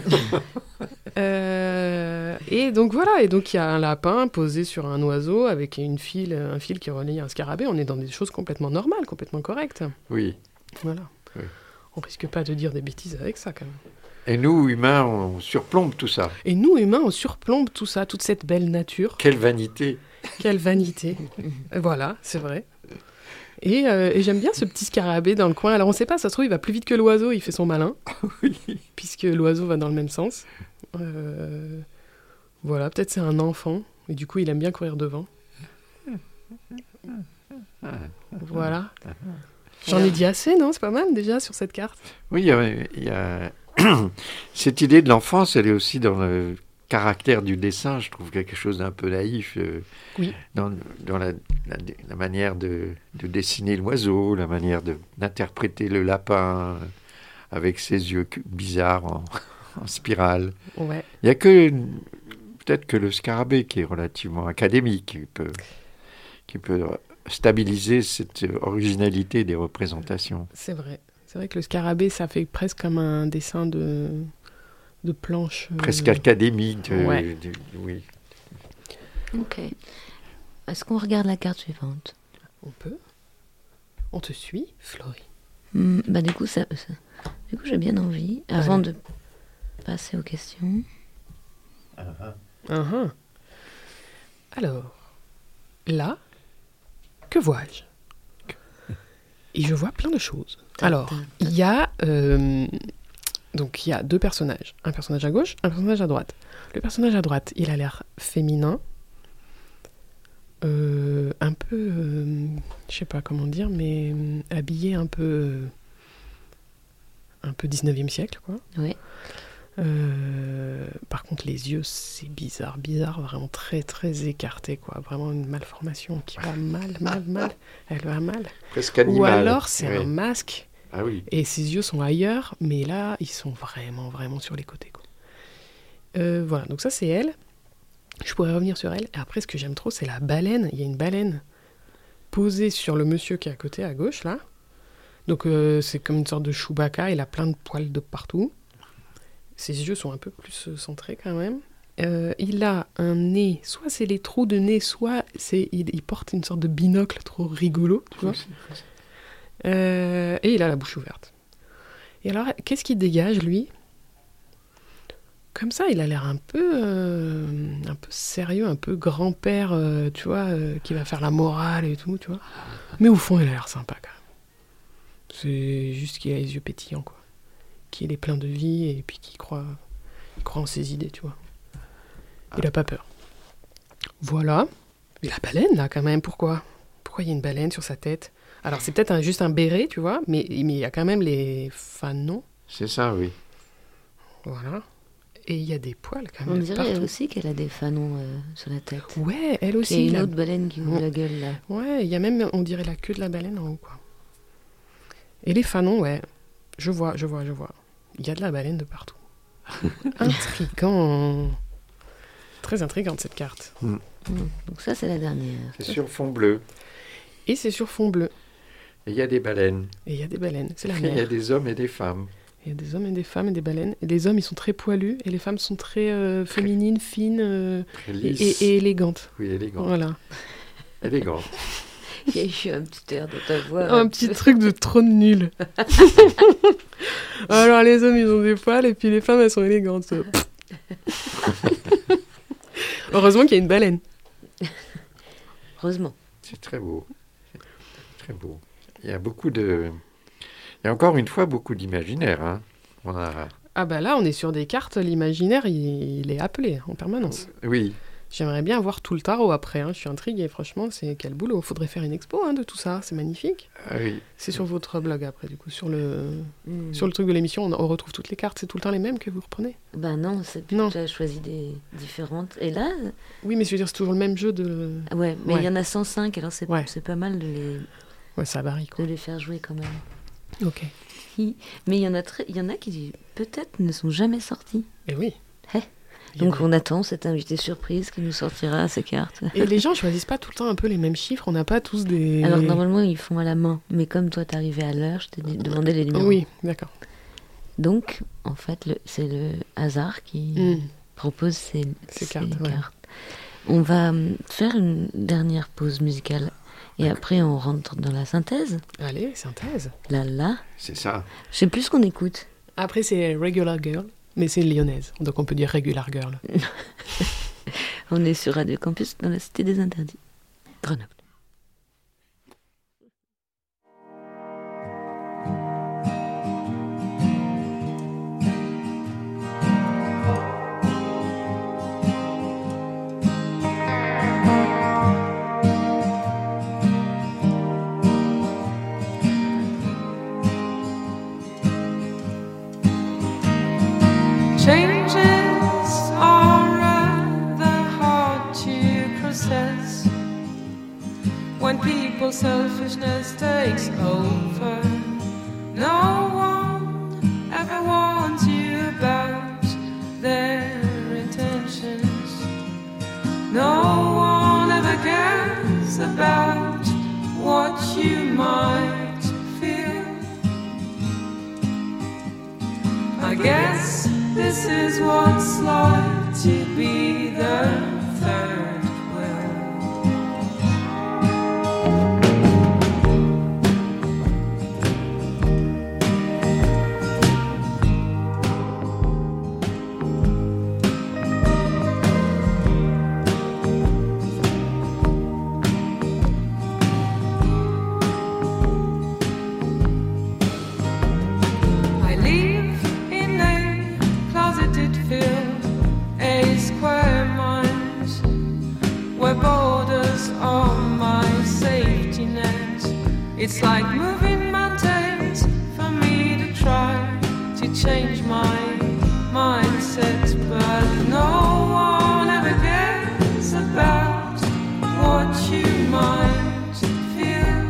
Euh, et donc voilà, et donc il y a un lapin posé sur un oiseau avec une file, un fil qui relie un scarabée. On est dans des choses complètement normales, complètement correctes. Oui. Voilà. Oui. On risque pas de dire des bêtises avec ça quand même. Et nous, humains, on surplombe tout ça. Et nous, humains, on surplombe tout ça, toute cette belle nature. Quelle vanité. Quelle vanité. Voilà, c'est vrai. Et, euh, et j'aime bien ce petit scarabée dans le coin. Alors on sait pas, ça se trouve, il va plus vite que l'oiseau, il fait son malin. Oui. Puisque l'oiseau va dans le même sens. Euh, voilà, peut-être c'est un enfant, et du coup il aime bien courir devant. Voilà. J'en ai dit assez, non? C'est pas mal déjà sur cette carte. Oui, il y a, il y a... cette idée de l'enfance, elle est aussi dans le caractère du dessin, je trouve quelque chose d'un peu naïf. euh, Oui. Dans, dans la, la, la manière de, de dessiner l'oiseau, la manière de, d'interpréter le lapin euh, avec ses yeux cu- bizarres en, en spirale. Ouais. Il n'y a que peut-être que le scarabée qui est relativement académique, qui peut, qui peut stabiliser cette originalité des représentations. C'est vrai. C'est vrai que le scarabée, ça fait presque comme un dessin de, de planche. euh, Presque académique. de- Ouais. de- oui. Ok. Est-ce qu'on regarde la carte suivante? On peut. On te suit, Florie. Hmm, bah du coup, ça, ça- du coup, j'ai bien envie, avant Ouais. de passer aux questions. Uh-huh. Alors, là, que vois-je? Et je vois plein de choses. Alors, il y a euh, donc il y a deux personnages, un personnage à gauche, un personnage à droite. Le personnage à droite, il a l'air féminin, euh, un peu, euh, je sais pas comment dire, mais euh, habillé un peu, euh, un peu dix-neuvième siècle, quoi. Oui. Euh, par contre, les yeux, c'est bizarre, bizarre, vraiment très, très écarté, quoi. Vraiment une malformation qui va mal, mal, mal. Elle va mal. Presque animal. Ou alors, c'est Oui. un masque Ah oui. et ses yeux sont ailleurs, mais là, ils sont vraiment, vraiment sur les côtés, quoi. Euh, voilà, donc ça, c'est elle. Je pourrais revenir sur elle. Et après, ce que j'aime trop, c'est la baleine. Il y a une baleine posée sur le monsieur qui est à côté, à gauche, là. Donc euh, c'est comme une sorte de Chewbacca, il a plein de poils de partout. Ses yeux sont un peu plus euh, centrés quand même. Euh, il a un nez, soit c'est les trous de nez, soit c'est, il, il porte une sorte de binocle trop rigolo, tu vois. Euh, et il a la bouche ouverte. Et alors, qu'est-ce qu'il dégage, lui ? Comme ça, il a l'air un peu, euh, un peu sérieux, un peu grand-père, euh, tu vois, euh, qui va faire la morale et tout, tu vois. Mais au fond, il a l'air sympa, quand même. C'est juste qu'il a les yeux pétillants, quoi. Qu'il est plein de vie et puis qu'il croit, il croit en ses idées, tu vois. Il a pas peur. Voilà. Mais la baleine, là, quand même, pourquoi ? Pourquoi il y a une baleine sur sa tête ? Alors, c'est peut-être un, juste un béret, tu vois, mais, mais il y a quand même les fanons. C'est ça, oui. Voilà. Et il y a des poils, quand On même, dirait partout. elle aussi qu'elle a des fanons euh, sur la tête. Ouais, elle Il aussi. y a une la- autre baleine qui ouvre Ouais. la gueule, là. Ouais, il y a même, on dirait, la queue de la baleine en haut, quoi. Et les fanons, ouais. Je vois, je vois, je vois. Il y a de la baleine de partout. Intriguant. Très intrigante, cette carte. Mm. Donc ça, c'est la dernière. C'est sur fond bleu. Et c'est sur fond bleu. Et il y a des baleines. Et il y a des baleines. C'est la Il y a mer. des hommes et des femmes. Il y a des hommes et des femmes et des baleines. Et les hommes, ils sont très poilus. Et les femmes sont très euh, féminines, fines euh, Très et, lisses. et- et élégantes. Oui, élégant. Voilà. Élégant. Il y a eu un petit air dans ta voix. Un petit truc de trop de nul. Alors, les hommes, ils ont des poils. Et puis les femmes, elles sont élégantes. Heureusement qu'il y a une baleine. Heureusement. C'est très beau. C'est très beau. Il y a beaucoup de... Il y a encore une fois beaucoup d'imaginaire. Hein. On a... Ah bah là, on est sur des cartes. L'imaginaire, il, il est appelé en permanence. Oui. J'aimerais bien voir tout le tarot après. Hein. Je suis intriguée, franchement. C'est quel boulot. Faudrait faire une expo hein, de tout ça. C'est magnifique. Ah oui. C'est sur votre blog après, du coup. Sur le, Mm. sur le truc de l'émission, on, on retrouve toutes les cartes. C'est tout le temps les mêmes que vous reprenez. Ben non, c'est Non. tu as choisi des différentes. Et là, Oui, mais je veux dire, c'est toujours le même jeu de... ah ouais, mais il Ouais. y en a cent cinq, alors c'est Ouais. c'est pas mal de les, Ouais, ça varie, de quoi. les faire jouer quand même. Ok. Mais il y en a très, il y en a qui peut-être ne sont jamais sortis. Et oui. Eh. Il y a Donc des- on attend cet invité surprise qui nous sortira ces cartes. Et les gens choisissent pas tout le temps un peu les mêmes chiffres. On n'a pas tous des... Alors normalement ils font à la main, mais comme toi t'es arrivé à l'heure, je t'ai dit- demandé les numéros. Oui, d'accord. Donc en fait le- c'est le hasard qui Mm. propose ces, Ces ces cartes, ouais. cartes. On va hum, faire une dernière pause musicale et après on rentre dans la synthèse. Allez, synthèse. Là là, C'est ça. je sais plus ce qu'on écoute. Après, c'est Regular Girl, mais c'est lyonnaise. Donc on peut dire Regular Girl. On est sur Radio Campus dans la Cité des Interdits, Grenoble. Changes are rather hard to process when people's selfishness takes over. No one ever warns you about their intentions. No one ever cares about what you might feel. I guess this is what it's like to be the third wheel. I live in a closeted field, a square mind, where borders are my safety net. It's like moving mountains for me to try to change my mindset, but no one ever cares about what you might feel.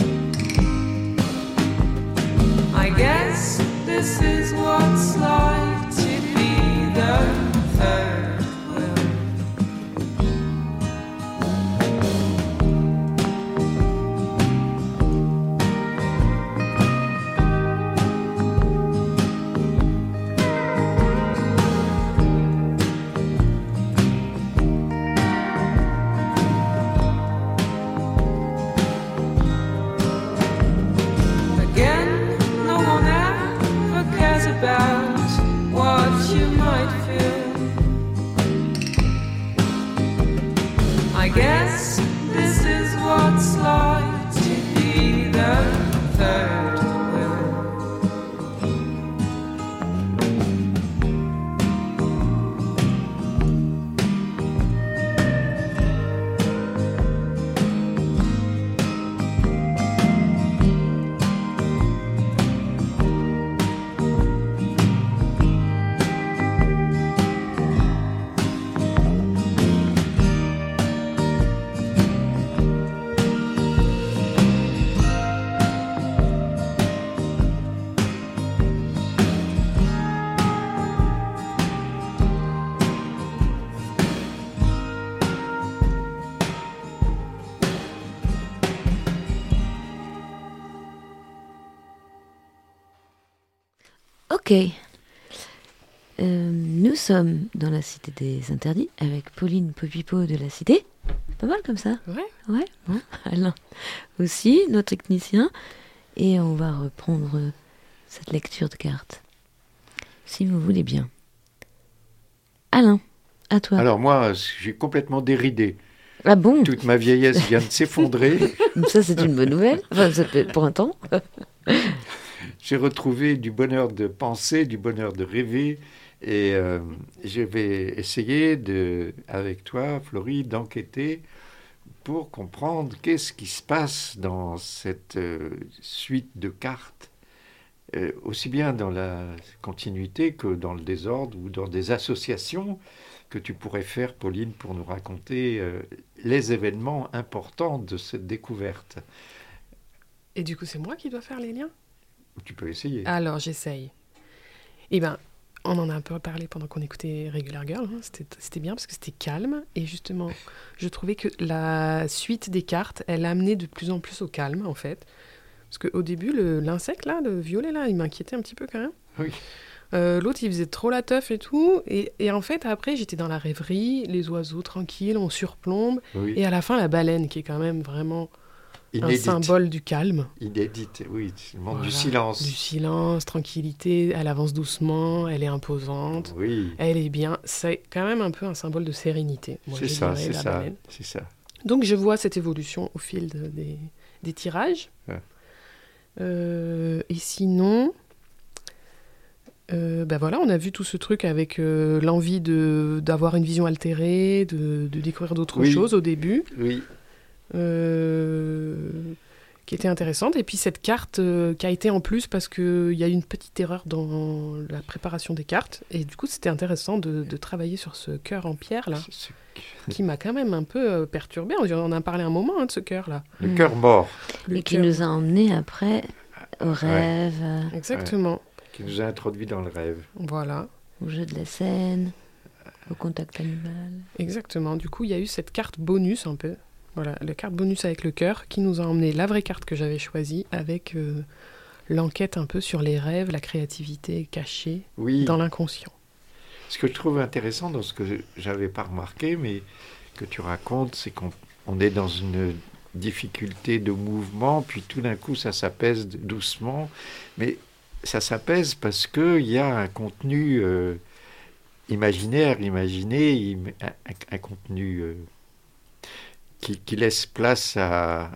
I guess this is what it's like to be the third wheel. I guess this is what's like to be the third wheel. Ok. Euh, nous sommes dans la Cité des Interdits avec Pauline Popipo de la Cité. C'est pas mal comme ça. Ouais. Ouais, bon. Alain aussi, notre technicien. Et on va reprendre cette lecture de cartes. Si vous voulez bien. Alain, à toi. Alors moi, j'ai complètement déridé. Ah bon? Toute ma vieillesse vient de s'effondrer. Ça, c'est une bonne nouvelle. Enfin, ça peut- pour un temps. J'ai retrouvé du bonheur de penser, du bonheur de rêver. Et euh, je vais essayer, de, avec toi, Florie, d'enquêter pour comprendre qu'est-ce qui se passe dans cette euh, suite de cartes, euh, aussi bien dans la continuité que dans le désordre ou dans des associations que tu pourrais faire, Pauline, pour nous raconter euh, les événements importants de cette découverte. Et du coup, c'est moi qui dois faire les liens? Tu peux essayer. Alors, j'essaye. Eh ben, on en a un peu parlé pendant qu'on écoutait Regular Girl. hein. C'était, c'était bien parce que c'était calme. Et justement, je trouvais que la suite des cartes, elle amenait de plus en plus au calme, en fait. Parce qu'au début, le, l'insecte, là, le violet, là, il m'inquiétait un petit peu quand même. Oui. Euh, l'autre, il faisait trop la teuf et tout. Et, et en fait, après, j'étais dans la rêverie, les oiseaux tranquilles, on surplombe. Oui. Et à la fin, la baleine, qui est quand même vraiment Inédite. un symbole du calme. Inédite, oui, c'est le monde Voilà. du silence. Du silence, tranquillité. Elle avance doucement, elle est imposante. Oui, Elle est bien. C'est quand même un peu un symbole de sérénité. Moi, c'est je ça, dirais, c'est la ça, baleine. c'est ça. Donc, je vois cette évolution au fil de- des, des tirages. Ouais. Euh, et sinon, euh, ben voilà, on a vu tout ce truc avec euh, l'envie de, d'avoir une vision altérée, de, de découvrir d'autres Oui. choses au début, Oui, euh, qui était intéressante. Et puis cette carte euh, qui a été en plus parce qu'il y a eu une petite erreur dans la préparation des cartes. Et du coup, c'était intéressant de, de travailler sur ce cœur en pierre là, c'est- qui m'a quand même un peu euh, perturbée. On en a parlé un moment hein, de ce cœur là. le Mm. cœur mort Le Et qui cœur. nous a emmenés après au rêve, euh, Exactement. qui nous a introduits dans le rêve. Voilà. au jeu de la scène, au contact animal. Exactement. Du coup, il y a eu cette carte bonus un peu. Voilà, la carte bonus avec le cœur qui nous a emmené la vraie carte que j'avais choisie avec euh, l'enquête un peu sur les rêves, la créativité cachée Oui, dans l'inconscient. ce que je trouve intéressant dans ce que j'avais pas remarqué, mais que tu racontes, c'est qu'on on est dans une difficulté de mouvement, puis tout d'un coup ça s'apaise doucement, mais ça s'apaise parce qu'il y a un contenu euh, imaginaire, imaginé, im- un, un- un contenu euh, qui, qui laisse place à,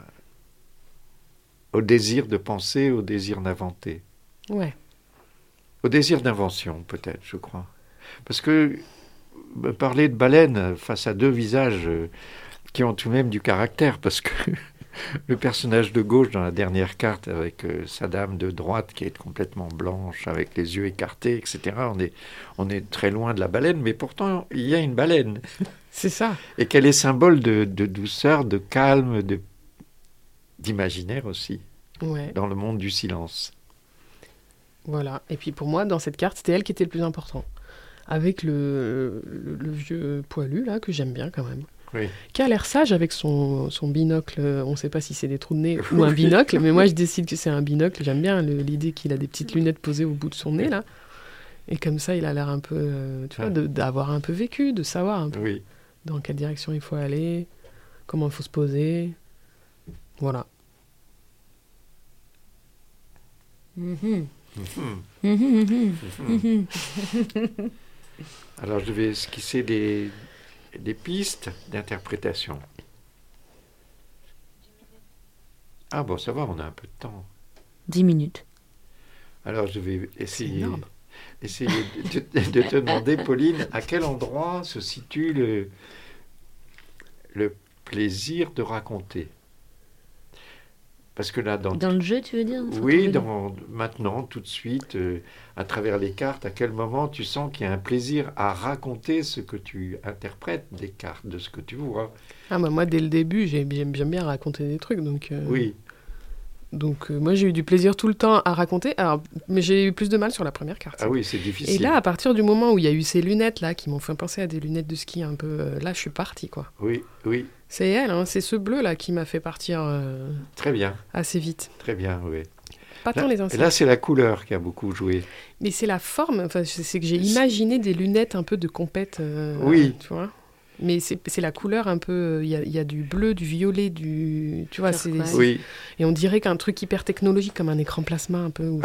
au désir de penser, au désir d'inventer. Ouais. Au désir d'invention, peut-être, je crois. Parce que euh, parler de baleine face à deux visages euh, qui ont tout de même du caractère, parce que le personnage de gauche dans la dernière carte, avec euh, sa dame de droite qui est complètement blanche, avec les yeux écartés, et cetera, on est, on est très loin de la baleine, mais pourtant, il y a une baleine. C'est ça. Et qu'elle est symbole de, de douceur, de calme, de, d'imaginaire aussi, Ouais. dans le monde du silence. Voilà. Et puis pour moi, dans cette carte, c'était elle qui était le plus important. Avec le, le, le vieux poilu, là, que j'aime bien quand même. Oui. Qui a l'air sage avec son, son binocle. On ne sait pas si c'est des trous de nez ou Oui. un binocle, mais moi je décide que c'est un binocle. J'aime bien le- l'idée qu'il a des petites lunettes posées au bout de son nez, là. Et comme ça, il a l'air un peu, euh, tu vois, Ouais. de- d'avoir un peu vécu, de savoir un peu Oui. dans quelle direction il faut aller, comment il faut se poser. Voilà. Mhm. Mhm. Mhm, mhm. Alors je vais esquisser des, des pistes d'interprétation. Ah bon, ça va, on a un peu de temps. Dix minutes. Alors, je vais C'est essayer, énorme. essayer de, de- de te demander, Pauline, à quel endroit se situe le, le plaisir de raconter? Parce que là, dans, Dans le jeu, tu veux dire? Faut oui, trouver le- dans, maintenant, tout de suite, euh, à travers les cartes, à quel moment tu sens qu'il y a un plaisir à raconter ce que tu interprètes des cartes, de ce que tu vois? Ah bah moi dès le début j'aime, j'aime j'aime bien raconter des trucs donc euh, Oui, donc euh, moi j'ai eu du plaisir tout le temps à raconter alors mais j'ai eu plus de mal sur la première carte. ah oui, c'est difficile. Et là à partir du moment où il y a eu ces lunettes là qui m'ont fait penser à des lunettes de ski un peu euh, là je suis partie quoi. Oui, oui, C'est elle hein, c'est ce bleu là qui m'a fait partir euh, très bien, assez vite. très bien, oui. Pas tant Là, les insectes. là, c'est la couleur qui a beaucoup joué. Mais c'est la forme enfin c'est c'est que j'ai imaginé des lunettes un peu de compète euh, Oui. tu vois. Mais c'est, c'est la couleur un peu. Il y a, il y a du bleu, du violet, du. Tu vois, c'est, Turquoise. c'est- Oui, Et on dirait qu'un truc hyper technologique comme un écran plasma un peu. ou-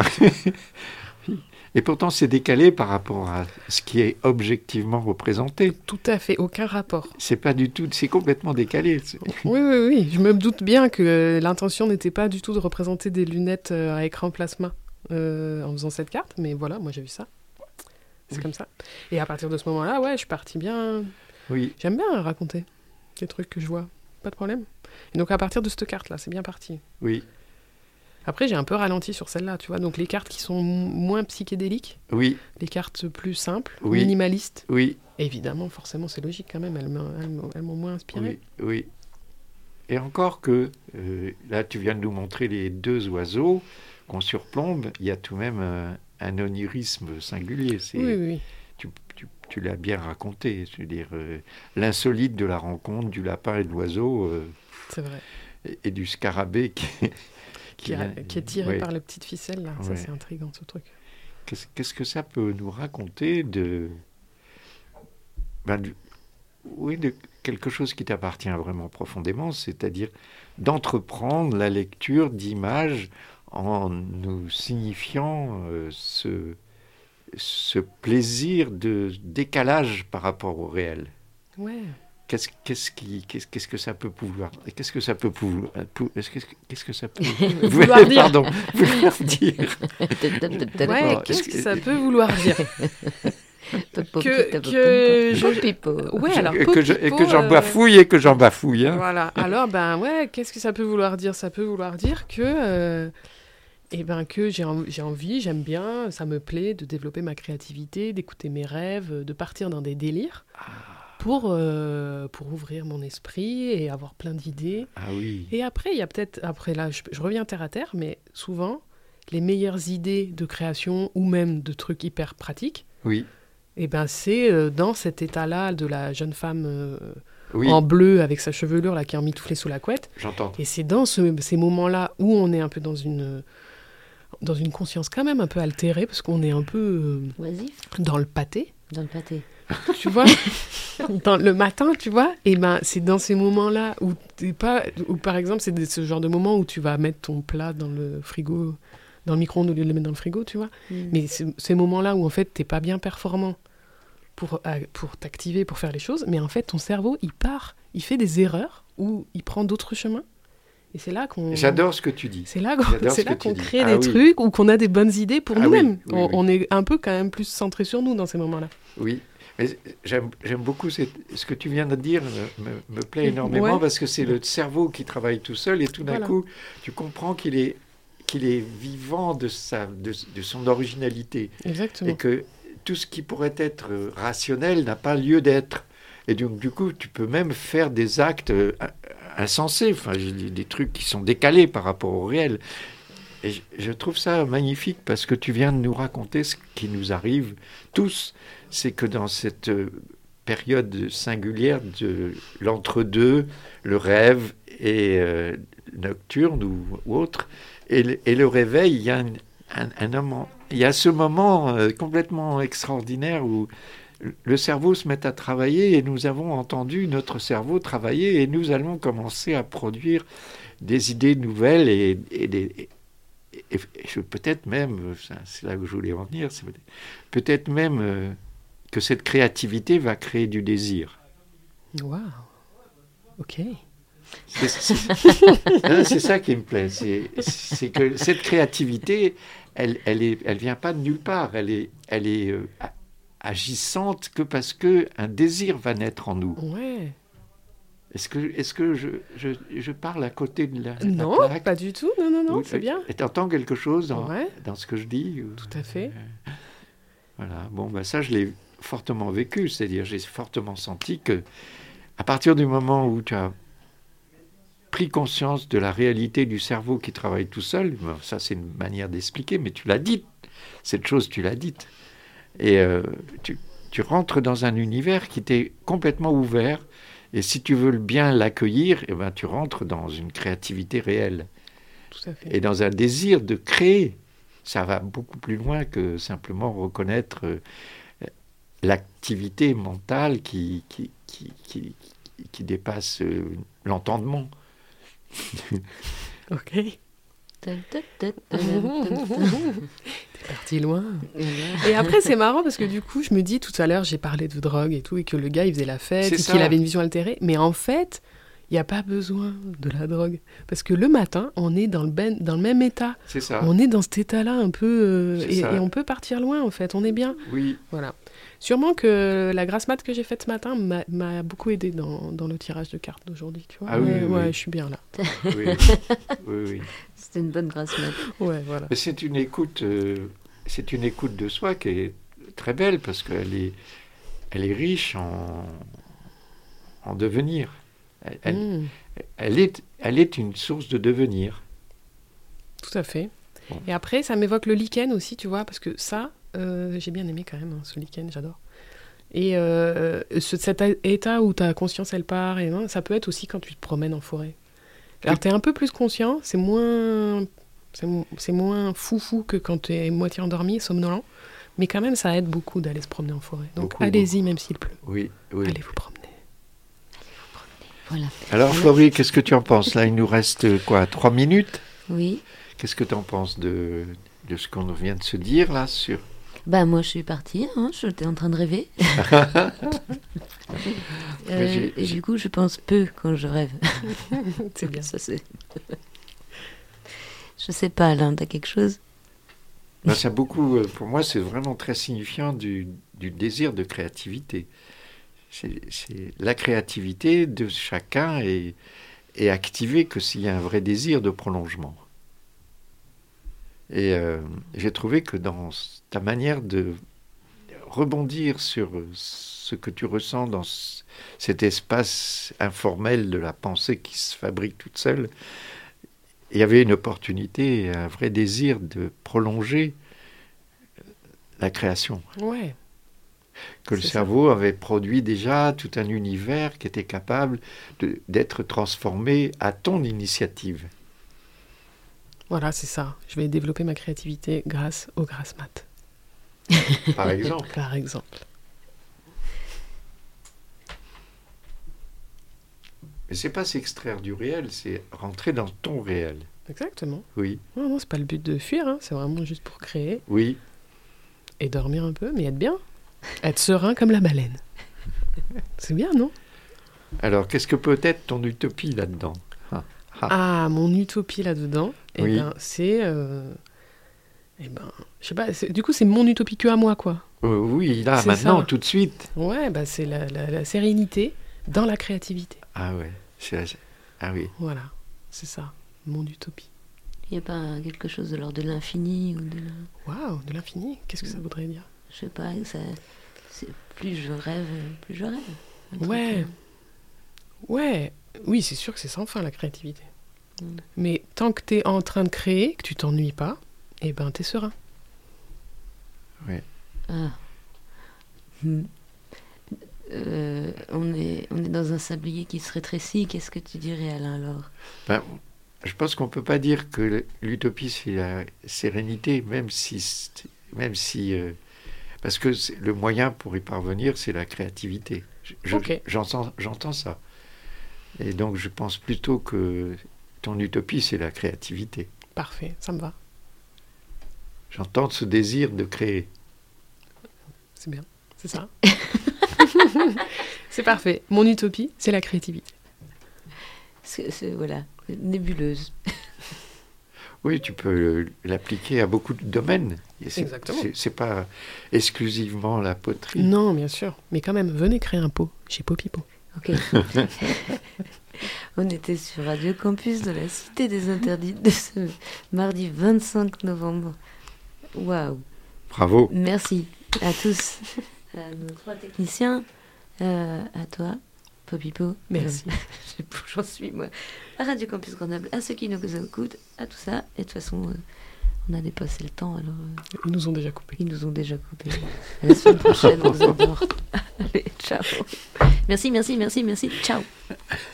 et pourtant, c'est décalé par rapport à ce qui est objectivement représenté. Tout à fait, aucun rapport. C'est pas du tout, c'est complètement décalé. C'est- Oui, oui, oui. Je me doute bien que l'intention n'était pas du tout de représenter des lunettes euh, à écran plasma euh, en faisant cette carte, mais voilà, moi j'ai vu ça. C'est Oui. comme ça. Et à partir de ce moment-là, ouais, je suis partie bien. Oui, J'aime bien raconter des trucs que je vois, pas de problème. Et donc à partir de cette carte-là, c'est bien parti. oui, Après, j'ai un peu ralenti sur celle-là, tu vois. Donc les cartes qui sont m- moins psychédéliques, oui, les cartes plus simples, Oui. minimalistes. oui, Évidemment, forcément, c'est logique quand même. Elles m'ont, elles m'ont- elles m'ont moins inspiré. oui, oui. Et encore que, euh, là, tu viens de nous montrer les deux oiseaux qu'on surplombe, il y a tout de même un, un onirisme singulier. C'est, Oui, oui, oui. tu, tu- tu l'as bien raconté, je veux dire, euh, l'insolite de la rencontre du lapin et de l'oiseau euh, C'est vrai. et, et du scarabée qui, Qui, a- vient- qui est tiré ouais. par la petite ficelle, là. Ça, Ouais. c'est intriguant, ce truc. Qu'est-ce, qu'est-ce que ça peut nous raconter de, ben, du- oui, de quelque chose qui t'appartient vraiment profondément, c'est-à-dire d'entreprendre la lecture d'images en nous signifiant euh, ce, ce plaisir de décalage par rapport au réel. Ouais. Qu'est-ce, qu'est-ce, qui, qu'est-ce, qu'est-ce que ça peut pouvoir Qu'est-ce que ça peut pouvoir est-ce que, Qu'est-ce que ça peut Vouloir dire. Pardon, vouloir dire. Ouais, Bon, qu'est-ce est-ce que que- ça peut vouloir dire Que, que- Ouais, alors, que je- et Popipo, que j'en euh, bafouille et que j'en bafouille. Hein. Voilà. Alors, ben ouais, qu'est-ce que ça peut vouloir dire Ça peut vouloir dire que, euh, eh ben, que j'ai, en- j'ai envie, j'aime bien, ça me plaît de développer ma créativité, d'écouter mes rêves, de partir dans des délires pour, euh, pour ouvrir mon esprit et avoir plein d'idées. Ah oui. Et après, il y a peut-être, après là, je, je reviens terre à terre, mais souvent, les meilleures idées de création ou même de trucs hyper pratiques, Oui. eh ben, c'est euh, dans cet état-là de la jeune femme euh, Oui. en bleu avec sa chevelure là, qui est emmitouflée sous la couette. J'entends. Et c'est dans ce- ces moments-là où on est un peu dans une, dans une conscience quand même un peu altérée, parce qu'on est un peu Oisif, euh, dans le pâté, dans le pâté. tu vois, dans le matin, tu vois. Et ben c'est dans ces moments-là où t'es pas, où par exemple c'est des- ce genre de moment où tu vas mettre ton plat dans le frigo, dans le micro-ondes au lieu de le mettre dans le frigo, tu vois. Mm. Mais c'est ces moments-là où en fait t'es pas bien performant pour, euh, pour t'activer, pour faire les choses, mais en fait ton cerveau il part, il fait des erreurs ou il prend d'autres chemins. Et c'est là qu'on. J'adore ce que tu dis. C'est là, qu'on- J'adore c'est ce là que tu qu'on dis. crée Ah des oui. trucs ou qu'on a des bonnes idées pour Ah nous-mêmes. oui, oui, on, oui. on est un peu quand même plus centré sur nous dans ces moments-là. Oui. Mais j'aime, j'aime beaucoup cette- ce que tu viens de dire, me, me- me plaît énormément Ouais. parce que c'est le cerveau qui travaille tout seul et tout d'un Voilà. coup, tu comprends qu'il est, qu'il est vivant de, sa, de, de son originalité Exactement. et que tout ce qui pourrait être euh, rationnel n'a pas lieu d'être. Et donc, du coup, tu peux même faire des actes euh, insensés, enfin, je dis des trucs qui sont décalés par rapport au réel. Et je, je trouve ça magnifique parce que tu viens de nous raconter ce qui nous arrive tous. C'est que dans cette euh, période singulière de l'entre-deux, le rêve et euh, nocturne ou, ou autre, et le, et le réveil, il y a un, un, un moment, il y a ce moment euh, complètement extraordinaire où le cerveau se met à travailler et nous avons entendu notre cerveau travailler et nous allons commencer à produire des idées nouvelles et, et, des, et, et, et peut-être même, c'est là où je voulais en venir, c'est peut-être, peut-être même euh, que cette créativité va créer du désir. Waouh. Ok. C'est, c'est, non, c'est ça qui me plaît. C'est, c'est que cette créativité, elle, elle est, elle vient pas de nulle part. Elle est, elle est euh, agissante que parce que un désir va naître en nous. Ouais. Est-ce que, est-ce que je, je, je parle à côté de la, Non, la plaque? pas du tout. Non, non, non, Oui, c'est bien. Et t'entends quelque chose dans, Ouais. dans ce que je dis ou... Tout à fait. Voilà. Bon, ben ça, je l'ai fortement vécu. C'est-à-dire, j'ai fortement senti que, à partir du moment où tu as pris conscience de la réalité du cerveau qui travaille tout seul, ben, ça, c'est une manière d'expliquer, mais tu l'as dit. Cette chose, tu l'as dite. Et euh, tu, tu rentres dans un univers qui t'est complètement ouvert. Et si tu veux bien l'accueillir, eh ben, tu rentres dans une créativité réelle. Tout à fait. Et dans un désir de créer. Ça va beaucoup plus loin que simplement reconnaître euh, l'activité mentale qui, qui, qui, qui, qui dépasse euh, l'entendement. Ok. Tum, tum, tum, tum, tum, tum. T'es parti loin. Et là- Et après, c'est marrant parce que du coup, je me dis, tout à l'heure, j'ai parlé de drogue et tout, et que le gars, il faisait la fête, C'est et ça. qu'il avait une vision altérée. Mais en fait, il n'y a pas besoin de la drogue. Parce que le matin, on est dans le, ben- dans le même état. C'est ça. On est dans cet état-là un peu... euh, C'est et, ça. et on peut partir loin, en fait. On est bien. Oui, Voilà. Sûrement que la grasse mat que j'ai faite ce matin m'a, m'a beaucoup aidé dans, dans le tirage de cartes d'aujourd'hui, tu vois. Ah oui, ouais, oui, ouais, oui. je suis bien là. oui, oui, oui. C'était une bonne grasse mat. Ouais, voilà. Mais c'est une écoute, euh, c'est une écoute de soi qui est très belle parce qu'elle est, elle est riche en, en devenir. Elle, elle, Mmh, elle est, elle est une source de devenir. tout à fait. Bon. Et après, ça m'évoque le lichen aussi, tu vois, parce que ça, euh, j'ai bien aimé quand même, hein, ce lichen, j'adore. Et euh, ce- cet a- état où ta conscience, elle part, et, hein, ça peut être aussi quand tu te promènes en forêt. Alors, tu es un peu plus conscient, c'est moins, c'est, mo- c'est moins foufou que quand tu es moitié endormi, somnolent, mais quand même, ça aide beaucoup d'aller se promener en forêt. Donc, Beaucoup, allez-y, même s'il pleut. Oui, oui. Allez vous promener. Voilà. Alors, Florie, qu'est-ce que tu en penses? Là, il nous reste euh, quoi, trois minutes? Oui. Qu'est-ce que tu en penses de, de ce qu'on vient de se dire là sur... Bah moi je suis partie, hein, j'étais en train de rêver. Euh, Mais j'ai- et j'ai- du coup je pense peu quand je rêve. C'est bien. Ça c'est. Je sais pas, Alain, t'as quelque chose? Ben, ça a beaucoup, euh, pour moi, c'est vraiment très signifiant du, du désir de créativité. C'est, c'est la créativité de chacun est, est activée que s'il y a un vrai désir de prolongement. Et euh, j'ai trouvé que dans ta manière de rebondir sur ce que tu ressens dans c- cet espace informel de la pensée qui se fabrique toute seule, il y avait une opportunité, un vrai désir de prolonger la création. Ouais. Que le C'est ça. cerveau avait produit déjà tout un univers qui était capable de- d'être transformé à ton initiative. Voilà, c'est ça. Je vais développer ma créativité grâce aux grasses mat, Par exemple. par exemple. Mais c'est pas s'extraire du réel, c'est rentrer dans ton réel. Exactement. Oui, Non, non, c'est pas le but de fuir, hein. C'est vraiment juste pour créer oui. et dormir un peu, mais être bien. Être serein comme la baleine. C'est bien, non? Alors, qu'est-ce que peut être ton utopie là-dedans? Ah, mon utopie là-dedans, eh Oui. ben, c'est... euh, Eh ben, je sais pas, c'est- du coup, c'est mon utopie que à moi, quoi. Euh, oui, là, C'est maintenant, ça. tout de suite. Ouais, bah, c'est la, la- la sérénité dans la créativité. Ah ouais, c'est- ah oui. Voilà, c'est ça, mon utopie. Il n'y a pas quelque chose de l'ordre de l'infini ou de la... Waouh, de l'infini, qu'est-ce que ça voudrait dire? Je sais pas, ça... c'est... plus je rêve, plus je rêve. Un truc, Ouais. euh, Ouais, oui, c'est sûr que c'est sans fin la créativité. Mm. Mais tant que tu es en train de créer, que tu t'ennuies pas, eh ben t'es serein. Ah. Hmm. Euh, on, est, on est dans un sablier qui se rétrécit. Qu'est-ce que tu dirais, Alain, alors? Ben, je pense qu'on ne peut pas dire que l'utopie, c'est la sérénité, même si... c'est- Même si euh, parce que c'est- le moyen pour y parvenir, c'est la créativité. Je- je- Ok. j'entends, j'entends ça. Et donc, je pense plutôt que ton utopie, c'est la créativité. Parfait, ça me va, J'entends ce désir de créer. c'est bien, c'est ça. C'est parfait, mon utopie, c'est la créativité. C'est, c'est- voilà, nébuleuse. Oui, tu peux l'appliquer à beaucoup de domaines. Et c'est, Exactement. C'est, c'est pas exclusivement la poterie. Non, bien sûr. Mais quand même, venez créer un pot chez Popipo. Ok. On était sur Radio Campus de la Cité des Interdits de ce mardi vingt-cinq novembre. Waouh. Bravo. Merci à tous, à nos trois techniciens, euh, à toi, Popipo. Merci. Euh, je sais pas où j'en suis, moi. À Radio Campus Grenoble, à ceux qui nous écoutent, à tout ça. Et de toute façon, euh, on a dépassé le temps, alors euh, Ils nous ont déjà coupé. ils nous ont déjà coupé. À la semaine prochaine, on vous adore. Allez, ciao. Merci, merci, merci, merci. Ciao.